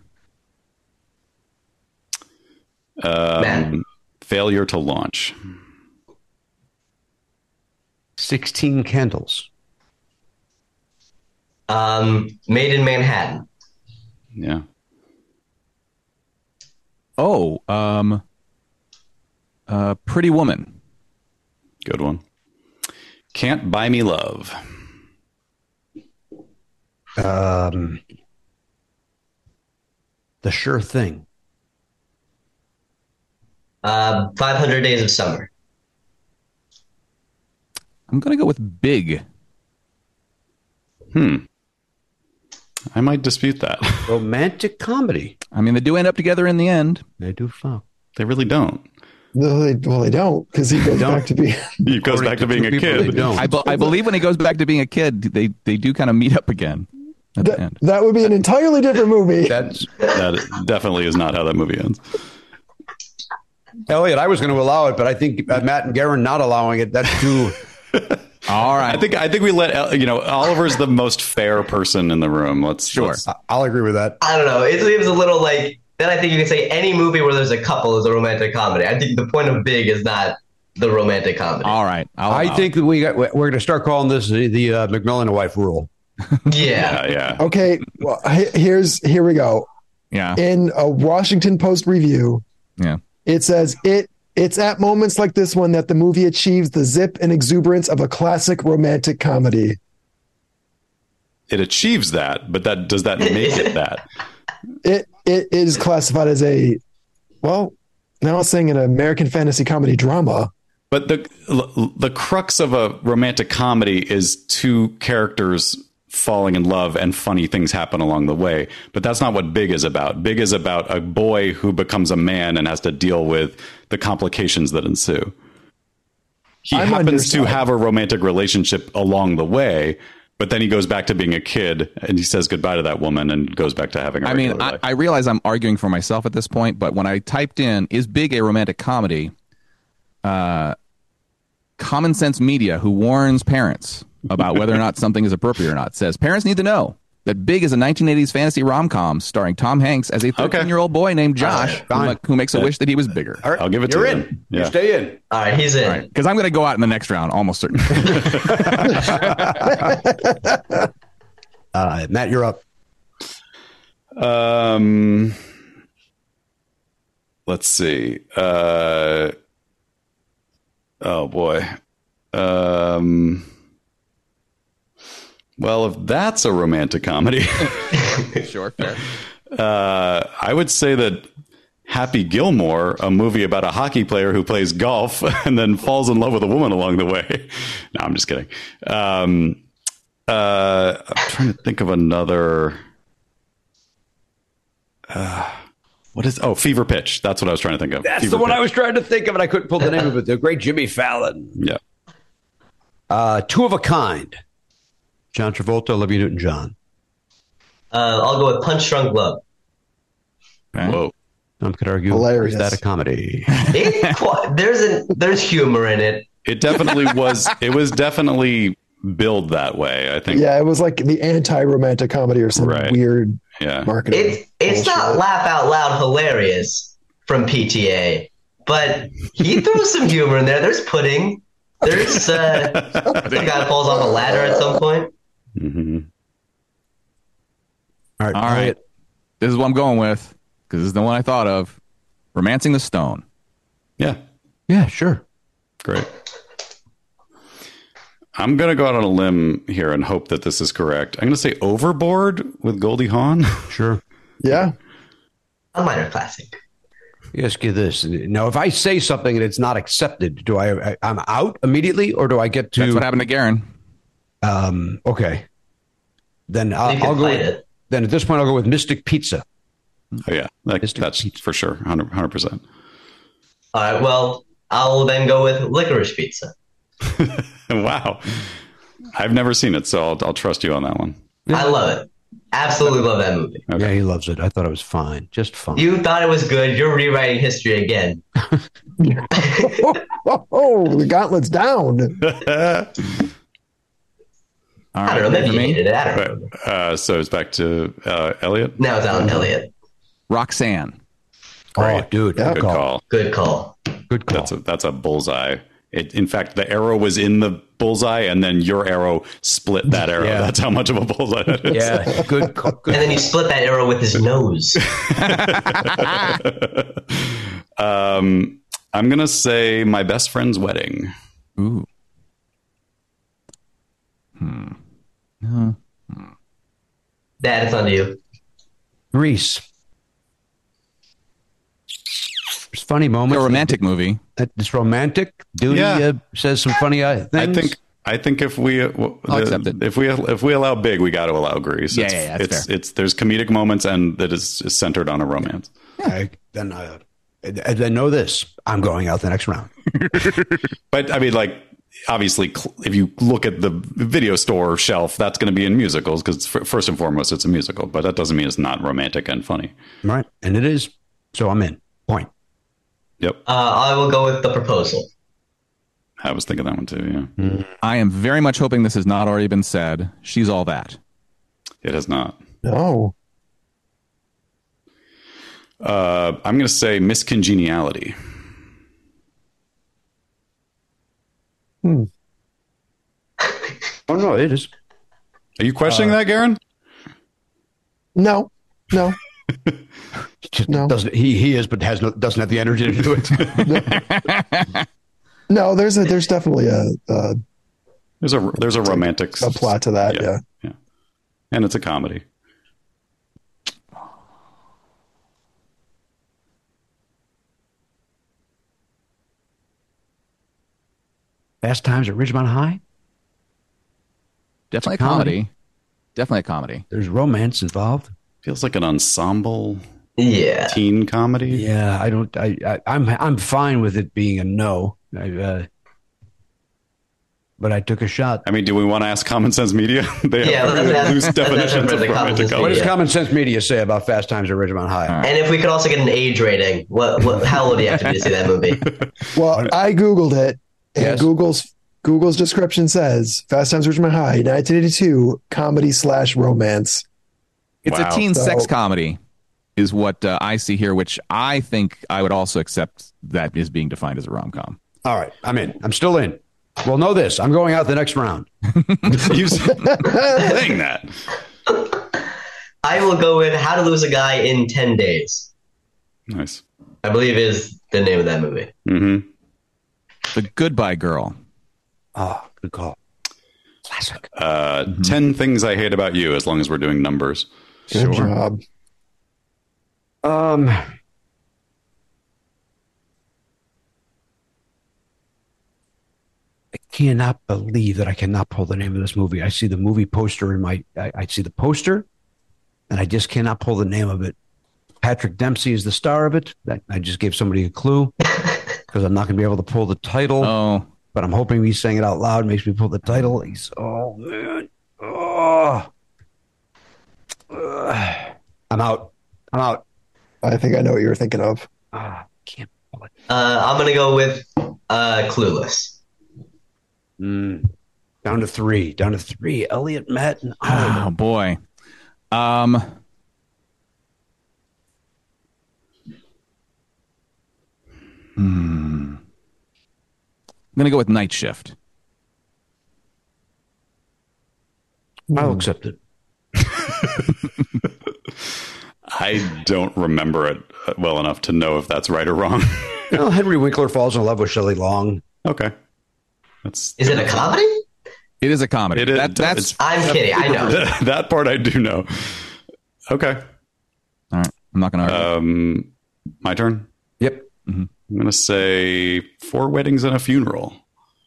Matt. Um, failure to launch. Sixteen Candles. Um, Made in Manhattan. Yeah. Oh, um, uh, Pretty Woman. Good one. Can't Buy Me Love. Um, The Sure Thing. Uh, five hundred Days of Summer. I'm going to go with Big. Hmm. I might dispute that. Romantic comedy. I mean, they do end up together in the end. They do fuck. They really don't. No, they, well, they don't because he goes back to be. He goes back to being a People, they kid. don't. I, be- I believe when he goes back to being a kid, they, they do kind of meet up again at the That, end. that would be an entirely different movie. That's That definitely is not how that movie ends. Elliot. I was going to allow it, but I think uh, Matt and Garen not allowing it. That's too. All right. I think I think we let El- you know Oliver's the most fair person in the room. Let's Sure. let's- I- I'll agree with that. I don't know. It seems a little like. Then I think you can say any movie where there's a couple is a romantic comedy. I think the point of Big is not the romantic comedy. All right. I'll I allow think that we got, we're going to start calling this the, the uh, McMillan wife rule. Yeah. yeah, yeah. Okay, well, he- here's here we go. it. Yeah. In a Washington Post review, Yeah. it says it it's at moments like this one that the movie achieves the zip and exuberance of a classic romantic comedy. It achieves that, but that does that make it that? It it is classified as a well, now it's saying an American fantasy comedy drama. But the the crux of a romantic comedy is two characters falling in love and funny things happen along the way. But that's not what Big is about. Big is about a boy who becomes a man and has to deal with the complications that ensue. He I'm on happens your to side. have a romantic relationship along the way, but then he goes back to being a kid and he says goodbye to that woman and goes back to having a I mean, regular I, life. I realize I'm arguing for myself at this point, but when I typed in, is Big a romantic comedy? Uh, Common Sense Media, who warns parents about whether or not something is appropriate or not, says parents need to know that Big is a nineteen eighties fantasy rom-com starring Tom Hanks as a thirteen-year-old boy named Josh who, fine. who makes a wish that he was bigger. All right, I'll give it to you're you in. then. You Yeah. stay in. All right, he's in. Because I'm going to go out in the next round, almost certain. Uh, Matt, you're up. Um, let's see. Uh, oh boy. Um, well, if that's a romantic comedy, Sure, fair. uh, I would say that Happy Gilmore, a movie about a hockey player who plays golf and then falls in love with a woman along the way. No, I'm just kidding. Um, uh, I'm trying to think of another. Uh, what is? Oh, Fever Pitch. That's what I was trying to think of. That's Fever the one Pitch. I was trying to think of, and I couldn't pull the name of it. The great Jimmy Fallon. Yeah. Uh, Two of a Kind. John Travolta, Olivia Newton-John. Uh, I'll go with Punch Drunk Love. Okay. Whoa. Some could argue, Hilarious. is that a comedy? It, qu- there's a, there's humor in it. It definitely was. It was definitely billed that way. I think. Yeah, it was like the anti-romantic comedy or some Right. weird Yeah. marketing. It's it's not bullshit. laugh out loud hilarious from P T A, but he throws some humor in there. There's pudding. There's uh, some guy falls off a ladder at some point. hmm All right. All right. Elliot. This is what I'm going with because this is the one I thought of. Romancing the Stone. Yeah. Yeah, sure. Great. I'm going to go out on a limb here and hope that this is correct. I'm going to say Overboard with Goldie Hawn. Sure. Yeah. A minor classic. Let me ask you this. Now, if I say something and it's not accepted, do I, I I'm out immediately, or do I get to? That's what happened to Garen. Um, okay. Then I'll, You can I'll go. fight With, it. then at this point, I'll go with Mystic Pizza. Oh, yeah. That, Mister that's Pizza. for sure. one hundred percent. All right, well, I'll then go with Licorice Pizza. Wow. I've never seen it, so I'll, I'll trust you on that one. I love it. Absolutely love that movie. Okay. Yeah, he loves it. I thought it was fine, just fine. You thought it was good. You're rewriting history again. oh, oh, the gauntlet's down. All I don't know. right, Maybe for you me, hated it. I don't But, remember. uh, so it's back to uh, Elliot. Now it's Alan Elliott. Roxanne. Oh, dude, Yeah. good Good call. call. Good call. Good call. That's a that's a bullseye. It, in fact, the arrow was in the bullseye, and then your arrow split that arrow. Yeah. That's how much of a bullseye that is. yeah, good. call. Good. And then he split that arrow with his nose. um, I'm gonna say My Best Friend's Wedding. Ooh. Hmm. No. Dad, it's on to you. Grease. There's funny moments. A romantic movie. It's romantic. Duty Yeah. uh, says some funny uh, things. I think I think if we uh, w- I'll the- accept it. if we if we allow big, we got to allow Grease. Yeah, it's, yeah, yeah, that's it's fair. it's there's comedic moments and that is, is centered on a romance. I, then uh, and then know this: I'm going out the next round. But I mean, like obviously, cl- if you look at the video store shelf, that's going to be in musicals because first and foremost, it's a musical. But that doesn't mean it's not romantic and funny. Right, and it is. So I'm in. Point. Yep, Uh, I will go with The Proposal. I was thinking that one too. Yeah, I am very much hoping this has not already been said. She's All That. it has not. No. Uh, I'm going to say Miscongeniality. Hmm. Oh no, it is. Are you questioning Uh, that, Garen? No. No. Just No. doesn't he? He is, but has no, doesn't have the energy to do it. No. There's a there's definitely a a, There's a there's a romantic a plot to that. Yeah. yeah, and it's a comedy. Fast Times at Ridgemont High. Definitely a It's a comedy. comedy. Definitely a comedy. There's romance involved. Feels like an ensemble Yeah. teen comedy. Yeah, I don't. I, I I'm I'm fine with it being a no. I, uh, but I took a shot. I mean, do we want to ask Common Sense Media? They Yeah, have let's really ask- loose let's ask definitions for of the Common romantic Sense What comedy. does Yeah. Common Sense Media say about Fast Times at Ridgemont High? All right. And if we could also get an age rating, what, what how old do you have to be to see that movie? Well, I googled it, and Yes. Google's Google's description says Fast Times at Ridgemont High, nineteen eighty-two, comedy slash romance. It's Wow. a teen So- sex comedy, is what uh, I see here, which I think I would also accept that is being defined as a rom com. All right, I'm in. I'm still in. Well, know this: I'm going out the next round. You saying that? I will go with How to Lose a Guy in ten days. Nice. I believe is the name of that movie. Mm-hmm. The Goodbye Girl. Oh, good call. Classic. Uh, Ten things I hate about you. As long as we're doing numbers. Good job. Um, I cannot believe that I cannot pull the name of this movie. I see the movie poster in my. I, I see the poster, and I just cannot pull the name of it. Patrick Dempsey is the star of it. That I just gave somebody a clue because I'm not going to be able to pull the title. Oh, But I'm hoping me saying it out loud makes me pull the title. He's oh man, oh, Ugh. I'm out. I'm out. I think I know what you were thinking of. Ah, can't pull it. Uh, I'm gonna go with uh, Clueless. Mm. Down to three. Down to three. Elliot, Matt, and oh Oliver. boy. Um, hmm. I'm going to go with Night Shift. I'll accept it. I don't remember it uh, well enough to know if that's right or wrong. Well, Henry Winkler falls in love with Shelley Long. Okay. That's Is it a comedy? It is a comedy. It is. That, that's it's- I'm kidding. I know. that part I do know. Okay. all right. I'm not going to argue. Um, my turn. Yep. I'm going to say Four Weddings and a Funeral.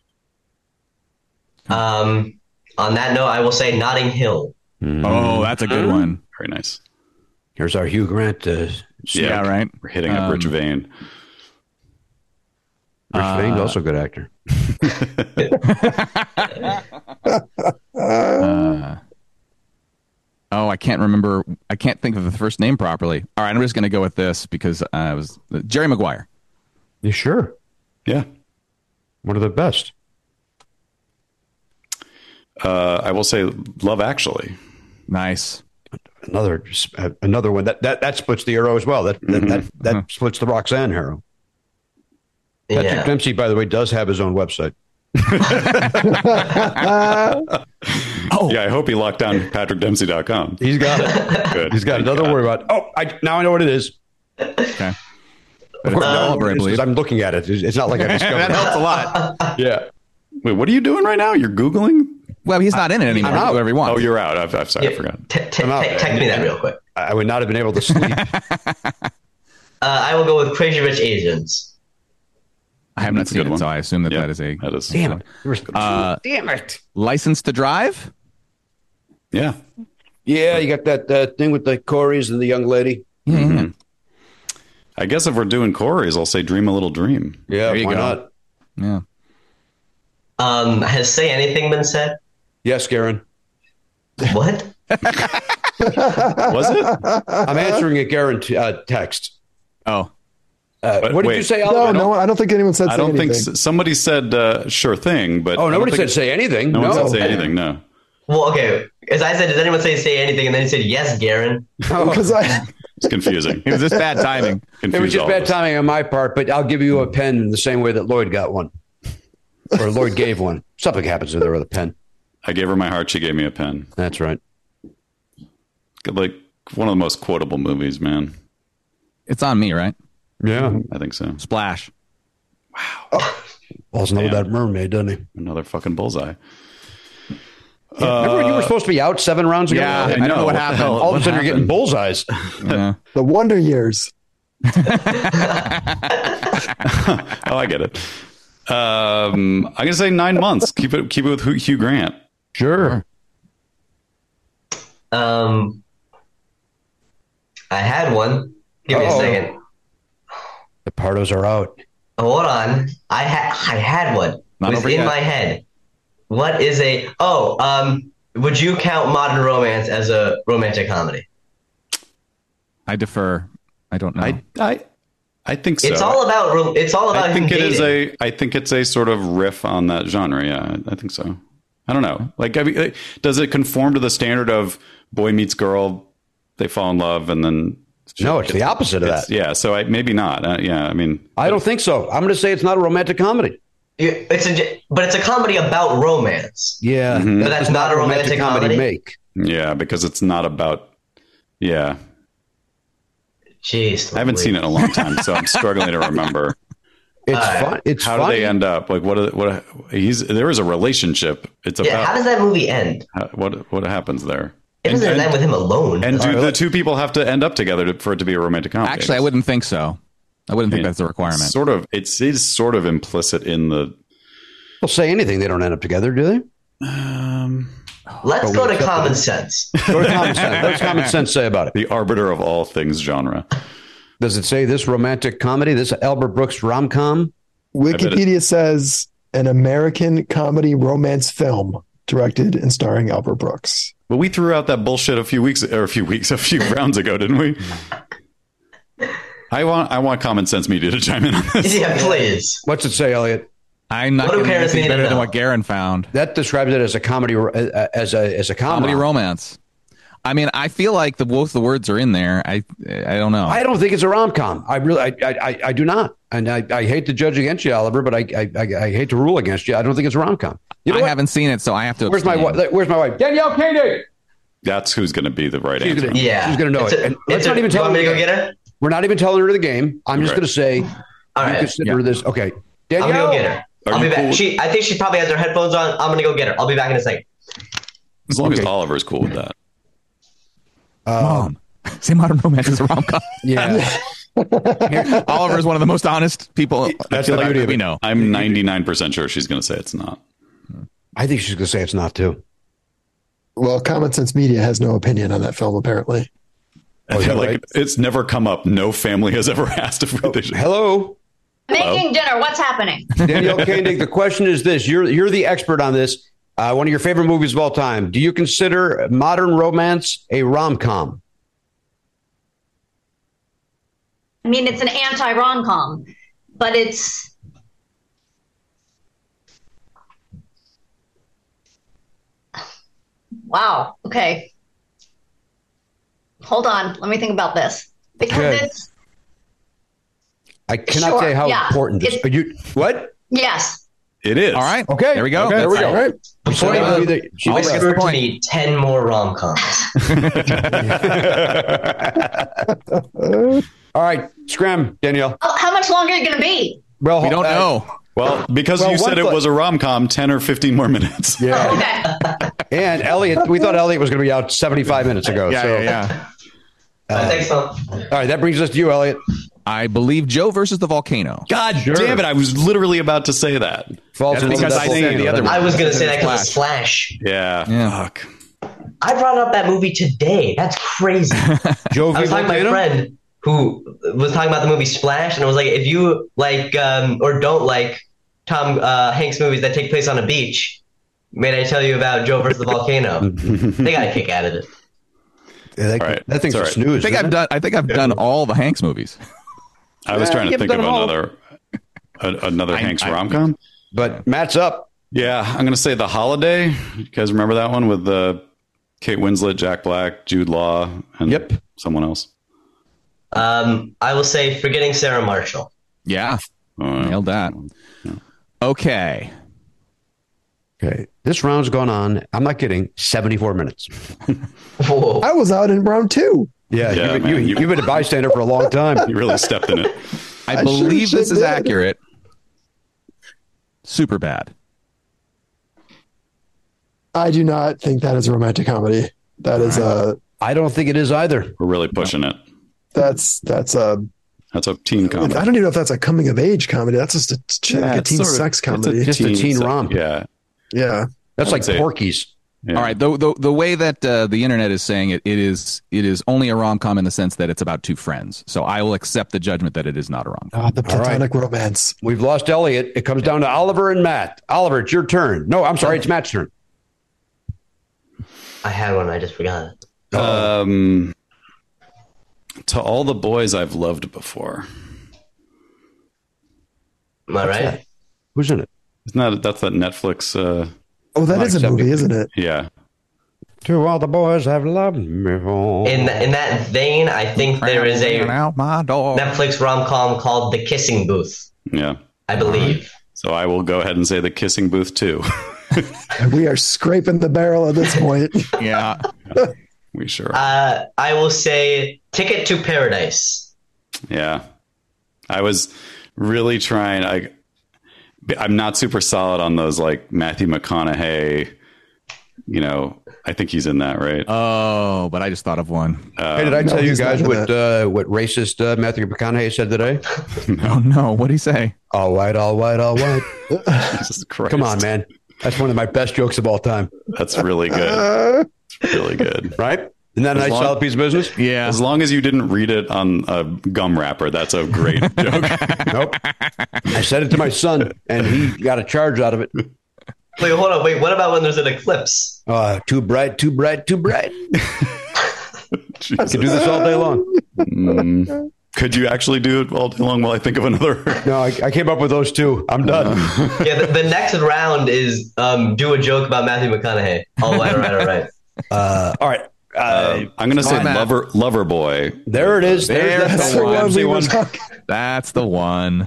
Um, on that note, I will say Notting Hill. Oh, that's a good one. Very nice. Here's our Hugh Grant. Uh, Yeah, right. We're hitting up Um, Rich Vane. Rich Vane's also a good actor. Uh, oh, I can't remember. I can't think of the first name properly. All right, I'm just going to go with this because uh, I was uh, Jerry Maguire. You sure? Yeah. One of the best. Uh, I will say Love Actually. Nice. Another uh, another one that, that that splits the arrow as well. That that that, that splits the Roxanne arrow. Patrick Yeah. Dempsey, by the way, does have his own website. Oh, Yeah, I hope he locked down patrick dempsey dot com. He's got it. Good. He's got it. Nothing to worry about. Oh, I now I know what it is. okay. But Of it's course, I know Oliver, what I it is, 'cause believe. I'm looking at it. It's it's not like I discovered That it. helps a lot. Yeah. Wait, what are you doing right now? You're Googling? Well, he's not in it anymore. I'm He can out. do whatever he wants. Oh, you're out. I'm, I'm sorry, I Yeah, forgot. te- te- I'm out. te- text me that real quick. I would not have been able to sleep. Uh, I will go with Crazy Rich Asians. I have not That's a seen good it, one. so I assume that Yeah, that is a that is. Damn it! Uh, Damn it! License to Drive. Yeah. Yeah, you got that uh, thing with the Corys and the young lady. Mhm. I guess if we're doing Corey's, I'll say Dream a Little Dream. Yeah, There you why go. not? Yeah. Um, has Say Anything been said? Yes, Garen. What? Was it? I'm answering a Garen t- uh, text. Oh, Uh, But what did wait. you say, No, Oliver? no, I don't think anyone said I say don't think anything. s- somebody said uh, sure thing, but Oh, I nobody don't said think- say anything. No, No. one said say anything. No. Well, okay. As I said, does anyone say say anything? And then he said yes, Garen. Because I, It's confusing. it was just bad timing. It was Confused just all bad of us. timing on my part, but I'll give you a pen in the same way that Lloyd got one. Or Lloyd gave one. Something happens to her with a pen. I gave her my heart. She gave me a pen. That's right. Like one of the most quotable movies, man. It's on me, right? Yeah. I think so. Splash. Also know Damn. that mermaid, doesn't he? Another fucking bullseye. Remember when you were supposed to be out seven rounds ago? Yeah, I know. don't know what What the happened. hell? All of a What sudden you're getting happened? bullseyes. Yeah. the Wonder Years. Oh, I get it. Um, I'm gonna say nine months. Keep it. Keep it with Hugh- Hugh Grant. Sure. Um, I had one. Give me a Uh-oh. second. The Pardos are out. Hold on. I had I had one. Not it was over in yet. my head. What is a oh um? Would you count Modern Romance as a romantic comedy? I defer. I don't know. I, I, I think so. It's all about ro- it's all about I think him it is dating. a. I think it's a sort of riff on that genre. Yeah, I, I think so. I don't know. Like, I mean, like, does it conform to the standard of boy meets girl, they fall in love, and then? No, it's the opposite of It's- that. Yeah, so I, maybe not. Uh, yeah, I mean, I don't think so. I'm going to say it's not a romantic comedy. You- It's a but it's a comedy about romance. Yeah. Mhm. But that's not a romantic comedy? make. yeah, because it's not about. Yeah, Jeez, I haven't seen it in a long time, so I'm struggling to remember. It's Alright. fun. It's How funny. do they end up? Like, what? What? He's there is a relationship. It's Yeah, about how does that movie end? how- what what happens there. It doesn't and, end with him alone. and do All right, the let- two people have to end up together to, for it to be a romantic comedy? Actually, I wouldn't think so. I wouldn't think Yeah. that's a requirement. It's sort of, it's, it's sort of implicit in the. They'll say anything. They don't end up together, do they? Um, Let's go to common sense. Go to common sense. What does common sense say about it? the arbiter of all things genre. Does it say this romantic comedy, this Albert Brooks rom com? bet it- Wikipedia says an American comedy romance film directed and starring Albert Brooks. But we threw out that bullshit a few weeks or a few weeks, a few rounds ago, didn't we? I want, I want Common Sense Media to chime in on this. Yeah, please. What's it say, Elliot? I'm not What do getting parents anything need to better than know? what Garen found. That describes it as a comedy, uh, as a as a comedy. Comedy romance. I mean, I feel like the both the words are in there. I I don't know. I don't think it's a rom com. I really, I, I, I, I do not, and I, I hate to judge against you, Oliver, but I, I, I, I hate to rule against you. I don't think it's a rom com. You know I what? haven't seen it, so I have to. Where's my abstain. wife? Where's my wife? Danielle Koenig. That's who's going to be the right She's answer. gonna, Yeah. she's gonna know It's it. a- And it's let's a- not even you tell want her. me to go the- get her? We're not even telling her the game. I'm just Right. going to say, All you right. consider Yeah. this okay. I'm Danielle, gonna go get her. Are I'll you be back. cool with- She, I think she probably has her headphones on. I'm gonna go get her. I'll be back in a second. As long Okay. as Oliver's cool with that. Mom, say Modern Romance is a rom com. yeah. Oliver is one of the most honest people. That's I feel the like beauty of we it. know. I'm ninety-nine percent sure she's going to say it's not. I think she's going to say it's not too. Well, Common Sense Media has no opinion on that film, apparently. Oh, is that like right? it's never come up. No family has ever asked if we should. Hello, Making dinner. What's happening? Danielle Koenig. The question is this: You're you're the expert on this. Uh, one of your favorite movies of all time. Do you consider Modern Romance a rom com? I mean, it's an anti-rom com, but it's wow. Okay, hold on. Let me think about this because Okay. it's I cannot Sure, say how yeah. important this. It- Are you what? yes. It is. All right. Okay. There we go. Okay, there we That's- go. All right. So Uh, that would be the- she- I'll rest Whisper the to point. me ten more rom coms. All right, scram, Danielle. Oh, how much longer are you going to be? Well, We don't uh, know. Well, because Well, you said one it pla- was a rom com, ten or fifteen more minutes. Yeah. Okay. And Elliot, we thought Elliot was going to be out seventy-five minutes ago. Yeah, so, yeah, yeah. I think so. All right, that brings us to you, Elliot. I believe Joe versus the volcano. God damn it! I was literally about to say that. Falls That's in love because with I that said volcano. the other one. I was gonna say that because of Splash. Yeah. Yeah. Fuck. I brought up that movie today. That's crazy. Joe I was talking to my Volcano? friend who was talking about the movie Splash, and I was like, if you like um, or don't like Tom uh, Hanks movies that take place on a beach, may I tell you about Joe versus the Volcano? They got a kick out of it. Yeah, that, All right. that thing's It's all a right. snooze. I think isn't I've it? done. I think I've done all the Hanks movies. I was Yeah, trying to you've think of done them all. another a, another I- Hanks I- rom com. But Matt's up. Yeah, I'm gonna say The Holiday. You guys remember that one with the Kate Winslet, Jack Black, Jude Law, and Yep. someone else? Um, I will say Forgetting Sarah Marshall. Yeah, Uh, nailed that. Okay. Okay. This round's gone on, I'm not kidding, seventy-four minutes. Whoa. I was out in round two. Yeah, Yeah, you've, been, man, you, you- you've been a bystander for a long time. You really stepped in it. I, I believe sure this is did. accurate. Super bad. I do not think that is a romantic comedy. That is a I don't think it is either. We're really pushing it. that's that's a That's a teen I comedy. don't even know if that's a coming of age comedy. That's just a, Yeah, like a it's teen sort of- sex it's a comedy. Just a teen se- romp. Yeah. yeah. That's I like would say- Porky's. yeah. All right. The, the the way that uh, the internet is saying it, it is it is only a rom com in the sense that it's about two friends. So I will accept the judgment that it is not a rom com. Ah, the All right. platonic romance. We've lost Elliot. It comes down to Oliver and Matt. Oliver, it's your turn. No, I'm sorry, it's Matt's turn. I had one. I just forgot it. Um, to all the boys I've loved before. Am I right? Who's in it? Isn't that that's that Netflix? Uh, Oh, that Not is a accepting. movie, isn't it? yeah. To all the boys I've loved before. In in that vein, I think there is a out my door. Netflix rom com called The Kissing Booth. Yeah. I believe. So I will go ahead and say The Kissing Booth too. We are scraping the barrel at this point. Yeah. We sure. Uh, I will say Ticket to Paradise. Yeah. I was really trying. I, I'm not super solid on those like Matthew McConaughey. You know, I think he's in that, right? Oh, but I just thought of one. Hey, did I No, tell you he's guys not in what uh, what racist uh, Matthew McConaughey said today? Oh no, what'd he say? All white, all white, all white. Jesus Christ. Come on, man. That's one of my best jokes of all time. That's really good. Uh, It's really good. Right? Isn't that a nice long- solid piece of business? Yeah. As long as you didn't read it on a gum wrapper, that's a great joke. Nope. I said it to my son, and he got a charge out of it. Wait, hold on. Wait, what about when there's an eclipse? Uh, too bright, too bright, too bright. I Jesus. could do this all day long. Mm. Could you actually do it all day long while I think of another? No, I, I came up with those two. I'm done. Yeah, the, the next round is um, do a joke about Matthew McConaughey. All right, all right, all right. Uh, all right. Uh, Um, I'm going to say on, Matt. Lover Lover Boy. there it is. There's There's that that's the the one. one we were one. talking. That's the one.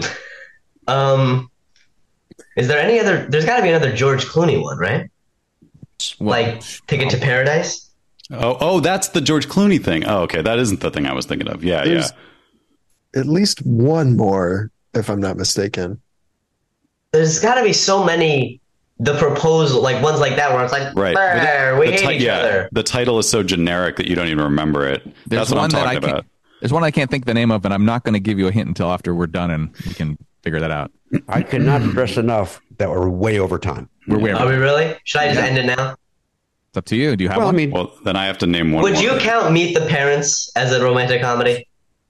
Um, is there any other? There's got to be another George Clooney one, right? Well, Like Ticket to Paradise. Oh, oh, that's the George Clooney thing. Oh, okay. That isn't the thing I was thinking of. Yeah, There's yeah. at least one more, if I'm not mistaken. There's got to be so many. The proposal, like ones like that, where it's like, Right. "Brr, The- we the hate ti- each yeah, other. the title is so generic that you don't even remember it. There's That's what I'm one that talking I can't, about. There's one I can't think the name of, and I'm not going to give you a hint until after we're done and we can figure that out. I cannot stress enough that we're way over time. We're way Are we really? Should I just Yeah. end it now? It's up to you. Do you have Well, I one? mean, Well, then I have to name one. Would more. you count Meet the Parents as a romantic comedy?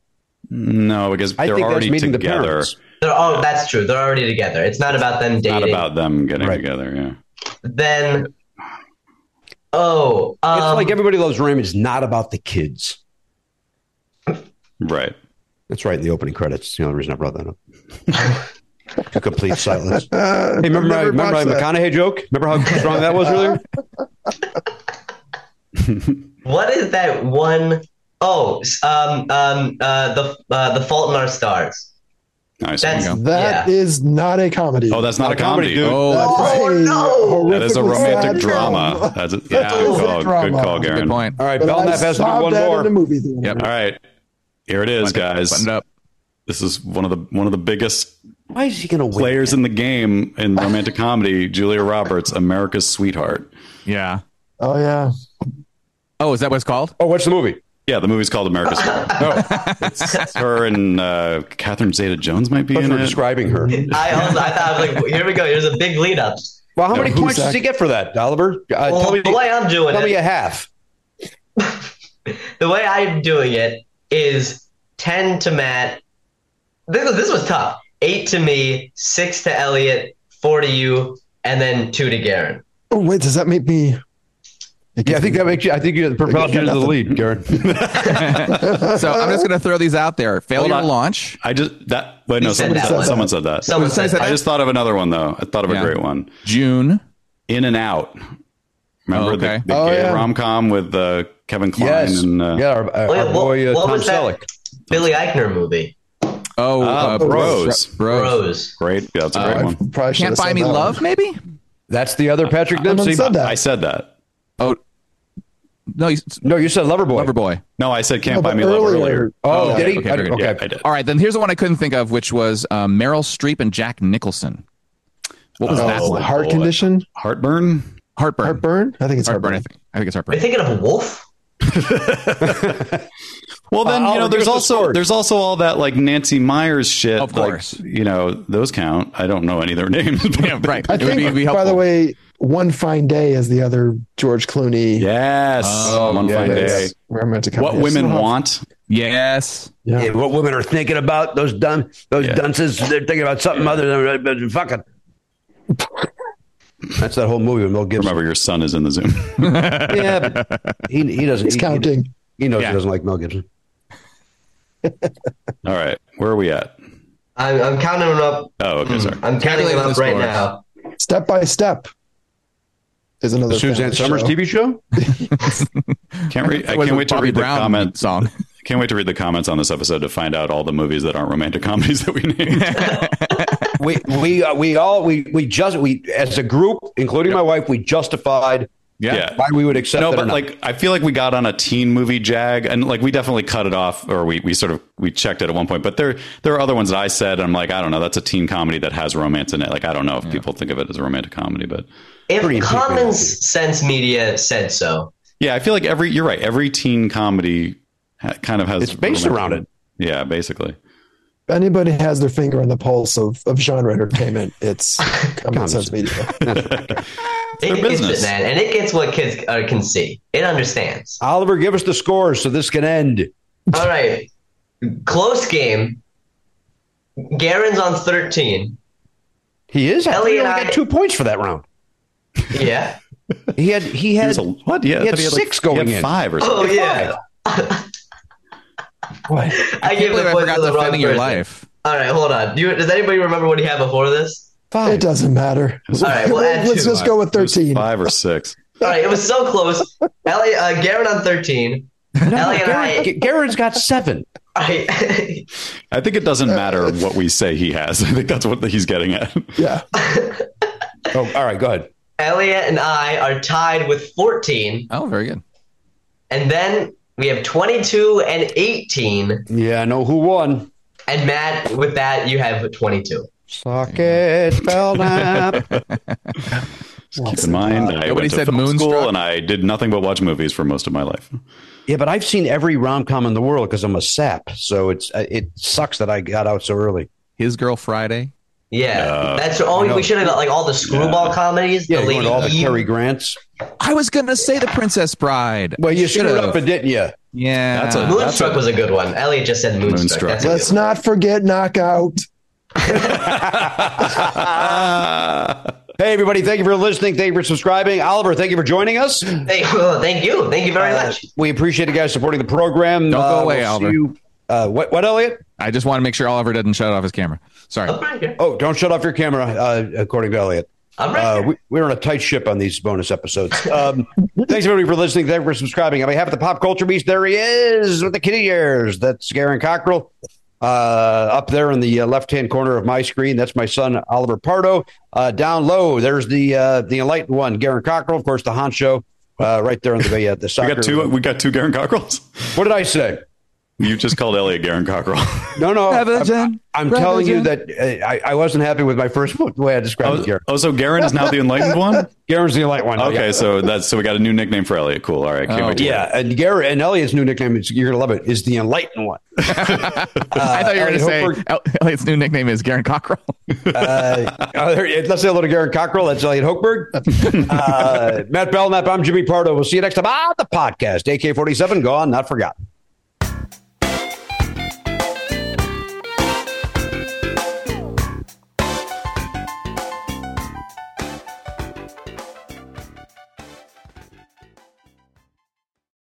No, because I they're think that's already meeting the together. parents. They're, oh, that's true. They're already together. It's not about them dating. Not about them getting Right. together. Yeah. Then, oh, um, it's like Everybody Loves Raymond is not about the kids. Right. That's right in the opening credits. It's the only reason I brought that up. To complete silence. Uh, Hey, remember my, never remember my watched that. McConaughey joke? Remember how strong that was earlier? what is that one? Oh, s- um, um, uh, the uh, the Fault in Our Stars. Nice. That's you go. That yeah. is not a comedy. Oh, that's not, Not a comedy. dude. Oh, That's Oh, a no. that is a horrifically romantic sad drama. film. That's a, That's yeah, a good call. drama. Good call, good Garen. point. All right, But I Belknap has to do sobbed one at more. in the movie theater. Yep. All right. Here it is, guys. Button it up. This is one of the one of the biggest Why is he going to win? Players in the game in romantic comedy, Julia Roberts, America's Sweetheart. Yeah. Oh yeah. Oh, is that what it's called? Oh, what's the movie? Yeah, the movie's called America's Sweetheart. Oh, It's, it's her and uh, Catherine Zeta-Jones might be I thought in you were it. describing her. I, also, I thought I was like, here we go. Here's a big lead up. Well, how many who's points that? does he get for that, Oliver? Uh, Well, tell me, the way I'm doing tell it, me a half. the way I'm doing it is ten to Matt. This was, this was tough. Eight to me, six to Elliot, four to you, and then two to Garen. Oh wait, does that make me? Yeah, I think that makes you. I think you propelled you to the lead, Garen. So I'm just going to throw these out there. Failure Hold to on. launch. I just that wait no You said someone that said, one. someone said that. Someone Someone said said I just thought of another one though. I thought of a Yeah. great one. June. In and Out. Remember Oh, okay. the, the Oh, gay yeah. rom com with uh, Kevin Kline Yes. and uh, yeah, our, our, Oh, yeah, our what- boy uh, what Tom was that? Selleck. Billy Eichner movie. Oh, uh, Bros. Bros. Rose. great. Yeah, that's a Uh, great I one. probably should Can't have Buy said Me that Love, one. maybe? That's the other Patrick Someone Dempsey. said that. I said that. Oh, no, he's No, you said Loverboy. Loverboy. No, I said Can't No, Buy but Me Love earlier- earlier. Oh, Oh, did he? okay, I- very good. okay. Yeah, I did. All right, then here's the one I couldn't think of, which was um, Meryl Streep and Jack Nicholson. What was Oh, that one? Heart boy. condition, Heartburn. Heartburn. heartburn. I think it's Heartburn. heartburn. I think. I think it's Are heartburn. you thinking of Wolf? Well, then Uh, you know, Oliver, give there's us the also scores. there's also all that like Nancy Myers shit. Of like, course. you know those count. I don't know any of their names. but- Yeah, right. I It would think, be, be by the helpful. way, One Fine Day is the other George Clooney. Yes, Oh, one yeah, fine that's- day. romantic What comedy. women Still have- want. Yes. Yeah. Yeah, what women are thinking about those dun those Yeah. dunces? They're thinking about something other than, than fucking. That's that whole movie with Mel Gibson. Remember, your son is in the Zoom. Yeah, but he he doesn't. He's he, counting. He, he knows Yeah. he doesn't like Mel Gibson. All right, where are we at? I'm, I'm counting them up. Oh, okay, sorry. I'm counting them Calculating up the right scores. now. Step by Step is another The Suzanne family Summers show. T V show. Can't re- I Was can't it wait to Bobby read the Brown comments. song. Can't wait to read the comments on this episode to find out all the movies that aren't romantic comedies that we named. we we uh, we all we we just we as a group, including my wife, we justified Yeah. why we would accept No, it or but not. like I feel like we got on a teen movie jag, and like we definitely cut it off, or we, we sort of we checked it at one point. But there there are other ones that I said, I'm like, I don't know, that's a teen comedy that has romance in it. Like I don't know if people think of it as a romantic comedy, but Pretty If deep Common into it. Sense Media said so. yeah, I feel like every you're right, every teen comedy ha- kind of has It's based romantic- around it. Yeah, basically. If anybody has their finger on the pulse of, of genre entertainment, it's Common Sense Media. It their gets business. it, man, and it gets what kids uh, can see. It understands. Oliver, give us the scores so this can end. All right, close game. Garen's on thirteen. He is. I thought Ellie he and only I- got two points for that round. Yeah. He had he He had was a, what? Yeah, he I had thought like- six going he had in. five or Oh something. yeah. What? I I gave can't believe the I points forgot to the wrong defending your person. life. All right, hold on. Do you, does anybody remember what he had before this? Five. It doesn't matter. All right, we'll add Let's two. just go with It was thirteen. five or six. All right, it was so close. Ellie, uh, Garen on thirteen. Ellie and I. Garen, Garen's got seven. I I think it doesn't matter what we say he has. I think that's what he's getting at. Yeah. Oh, all right. Go ahead. Elliot and I are tied with fourteen, Oh, very good. and then we have twenty-two and eighteen, Yeah, I know who won. and Matt, with that, you have twenty-two. Suck it, Belknap. Keep in mind, I Nobody went to said film Moonstruck? school and I did nothing but watch movies for most of my life. Yeah, but I've seen every rom com in the world because I'm a sap. So it's uh, it sucks that I got out so early. His Girl Friday. Yeah, Uh, that's all. I know. We should have got like all the screwball Yeah. comedies. Yeah, the you Lady went all the Eve. Cary Grants. I was going to say The Princess Bride. Well, you screwed Should've. up, it didn't you? Yeah. That's a- Moonstruck was a good one. Elliot just said Moonstruck. Moonstruck. That's a Let's good one. not forget Knockout. Hey, everybody. Thank you for listening. Thank you for subscribing. Oliver, thank you for joining us. Thank, oh, thank you. Thank you very Uh, much. we appreciate you guys supporting the program. Don't go Uh, away, we'll see Oliver. you- Uh, what, what, Elliot? I just want to make sure Oliver doesn't shut off his camera. Sorry. I'm right here. Oh, don't shut off your camera, uh, according to Elliot. I'm right Uh, here. we, we're on a tight ship on these bonus episodes. Um, thanks, everybody, for listening. Thank you for subscribing. On behalf of the Pop Culture Beast, there he is with the kitty ears. That's Garen Cockrell. Uh, up there in the uh, left-hand corner of my screen, that's my son, Oliver Pardo. Uh, down low, there's the uh, the enlightened one, Garen Cockrell. Of course, the honcho uh, right there on the, uh, the We soccer. got two. We got two Garen Cockrells. What did I say? You just called Elliot Garen Cockrell. No, no. Religion. I'm, I'm Religion. telling you that uh, I, I wasn't happy with my first book, the way I described Oh, it, Garen. oh, so Garen is now the enlightened one? Garen's the light one. Okay, Yeah. so that's so we got a new nickname for Elliot. Cool. All right, can't Oh, wait to hear Yeah, and Garen and Elliot's new nickname, is, you're going to love it, is the enlightened one. I thought you were going to Elliot say Hochberg. El- Elliot's new nickname is Garen Cockrell. Uh, uh, there- let's say hello to Garen Cockrell. That's Elliot Hochberg. Uh, Matt Belknap, I'm Jimmy Pardo. We'll see you next time on the podcast. A K forty-seven, gone, not forgotten.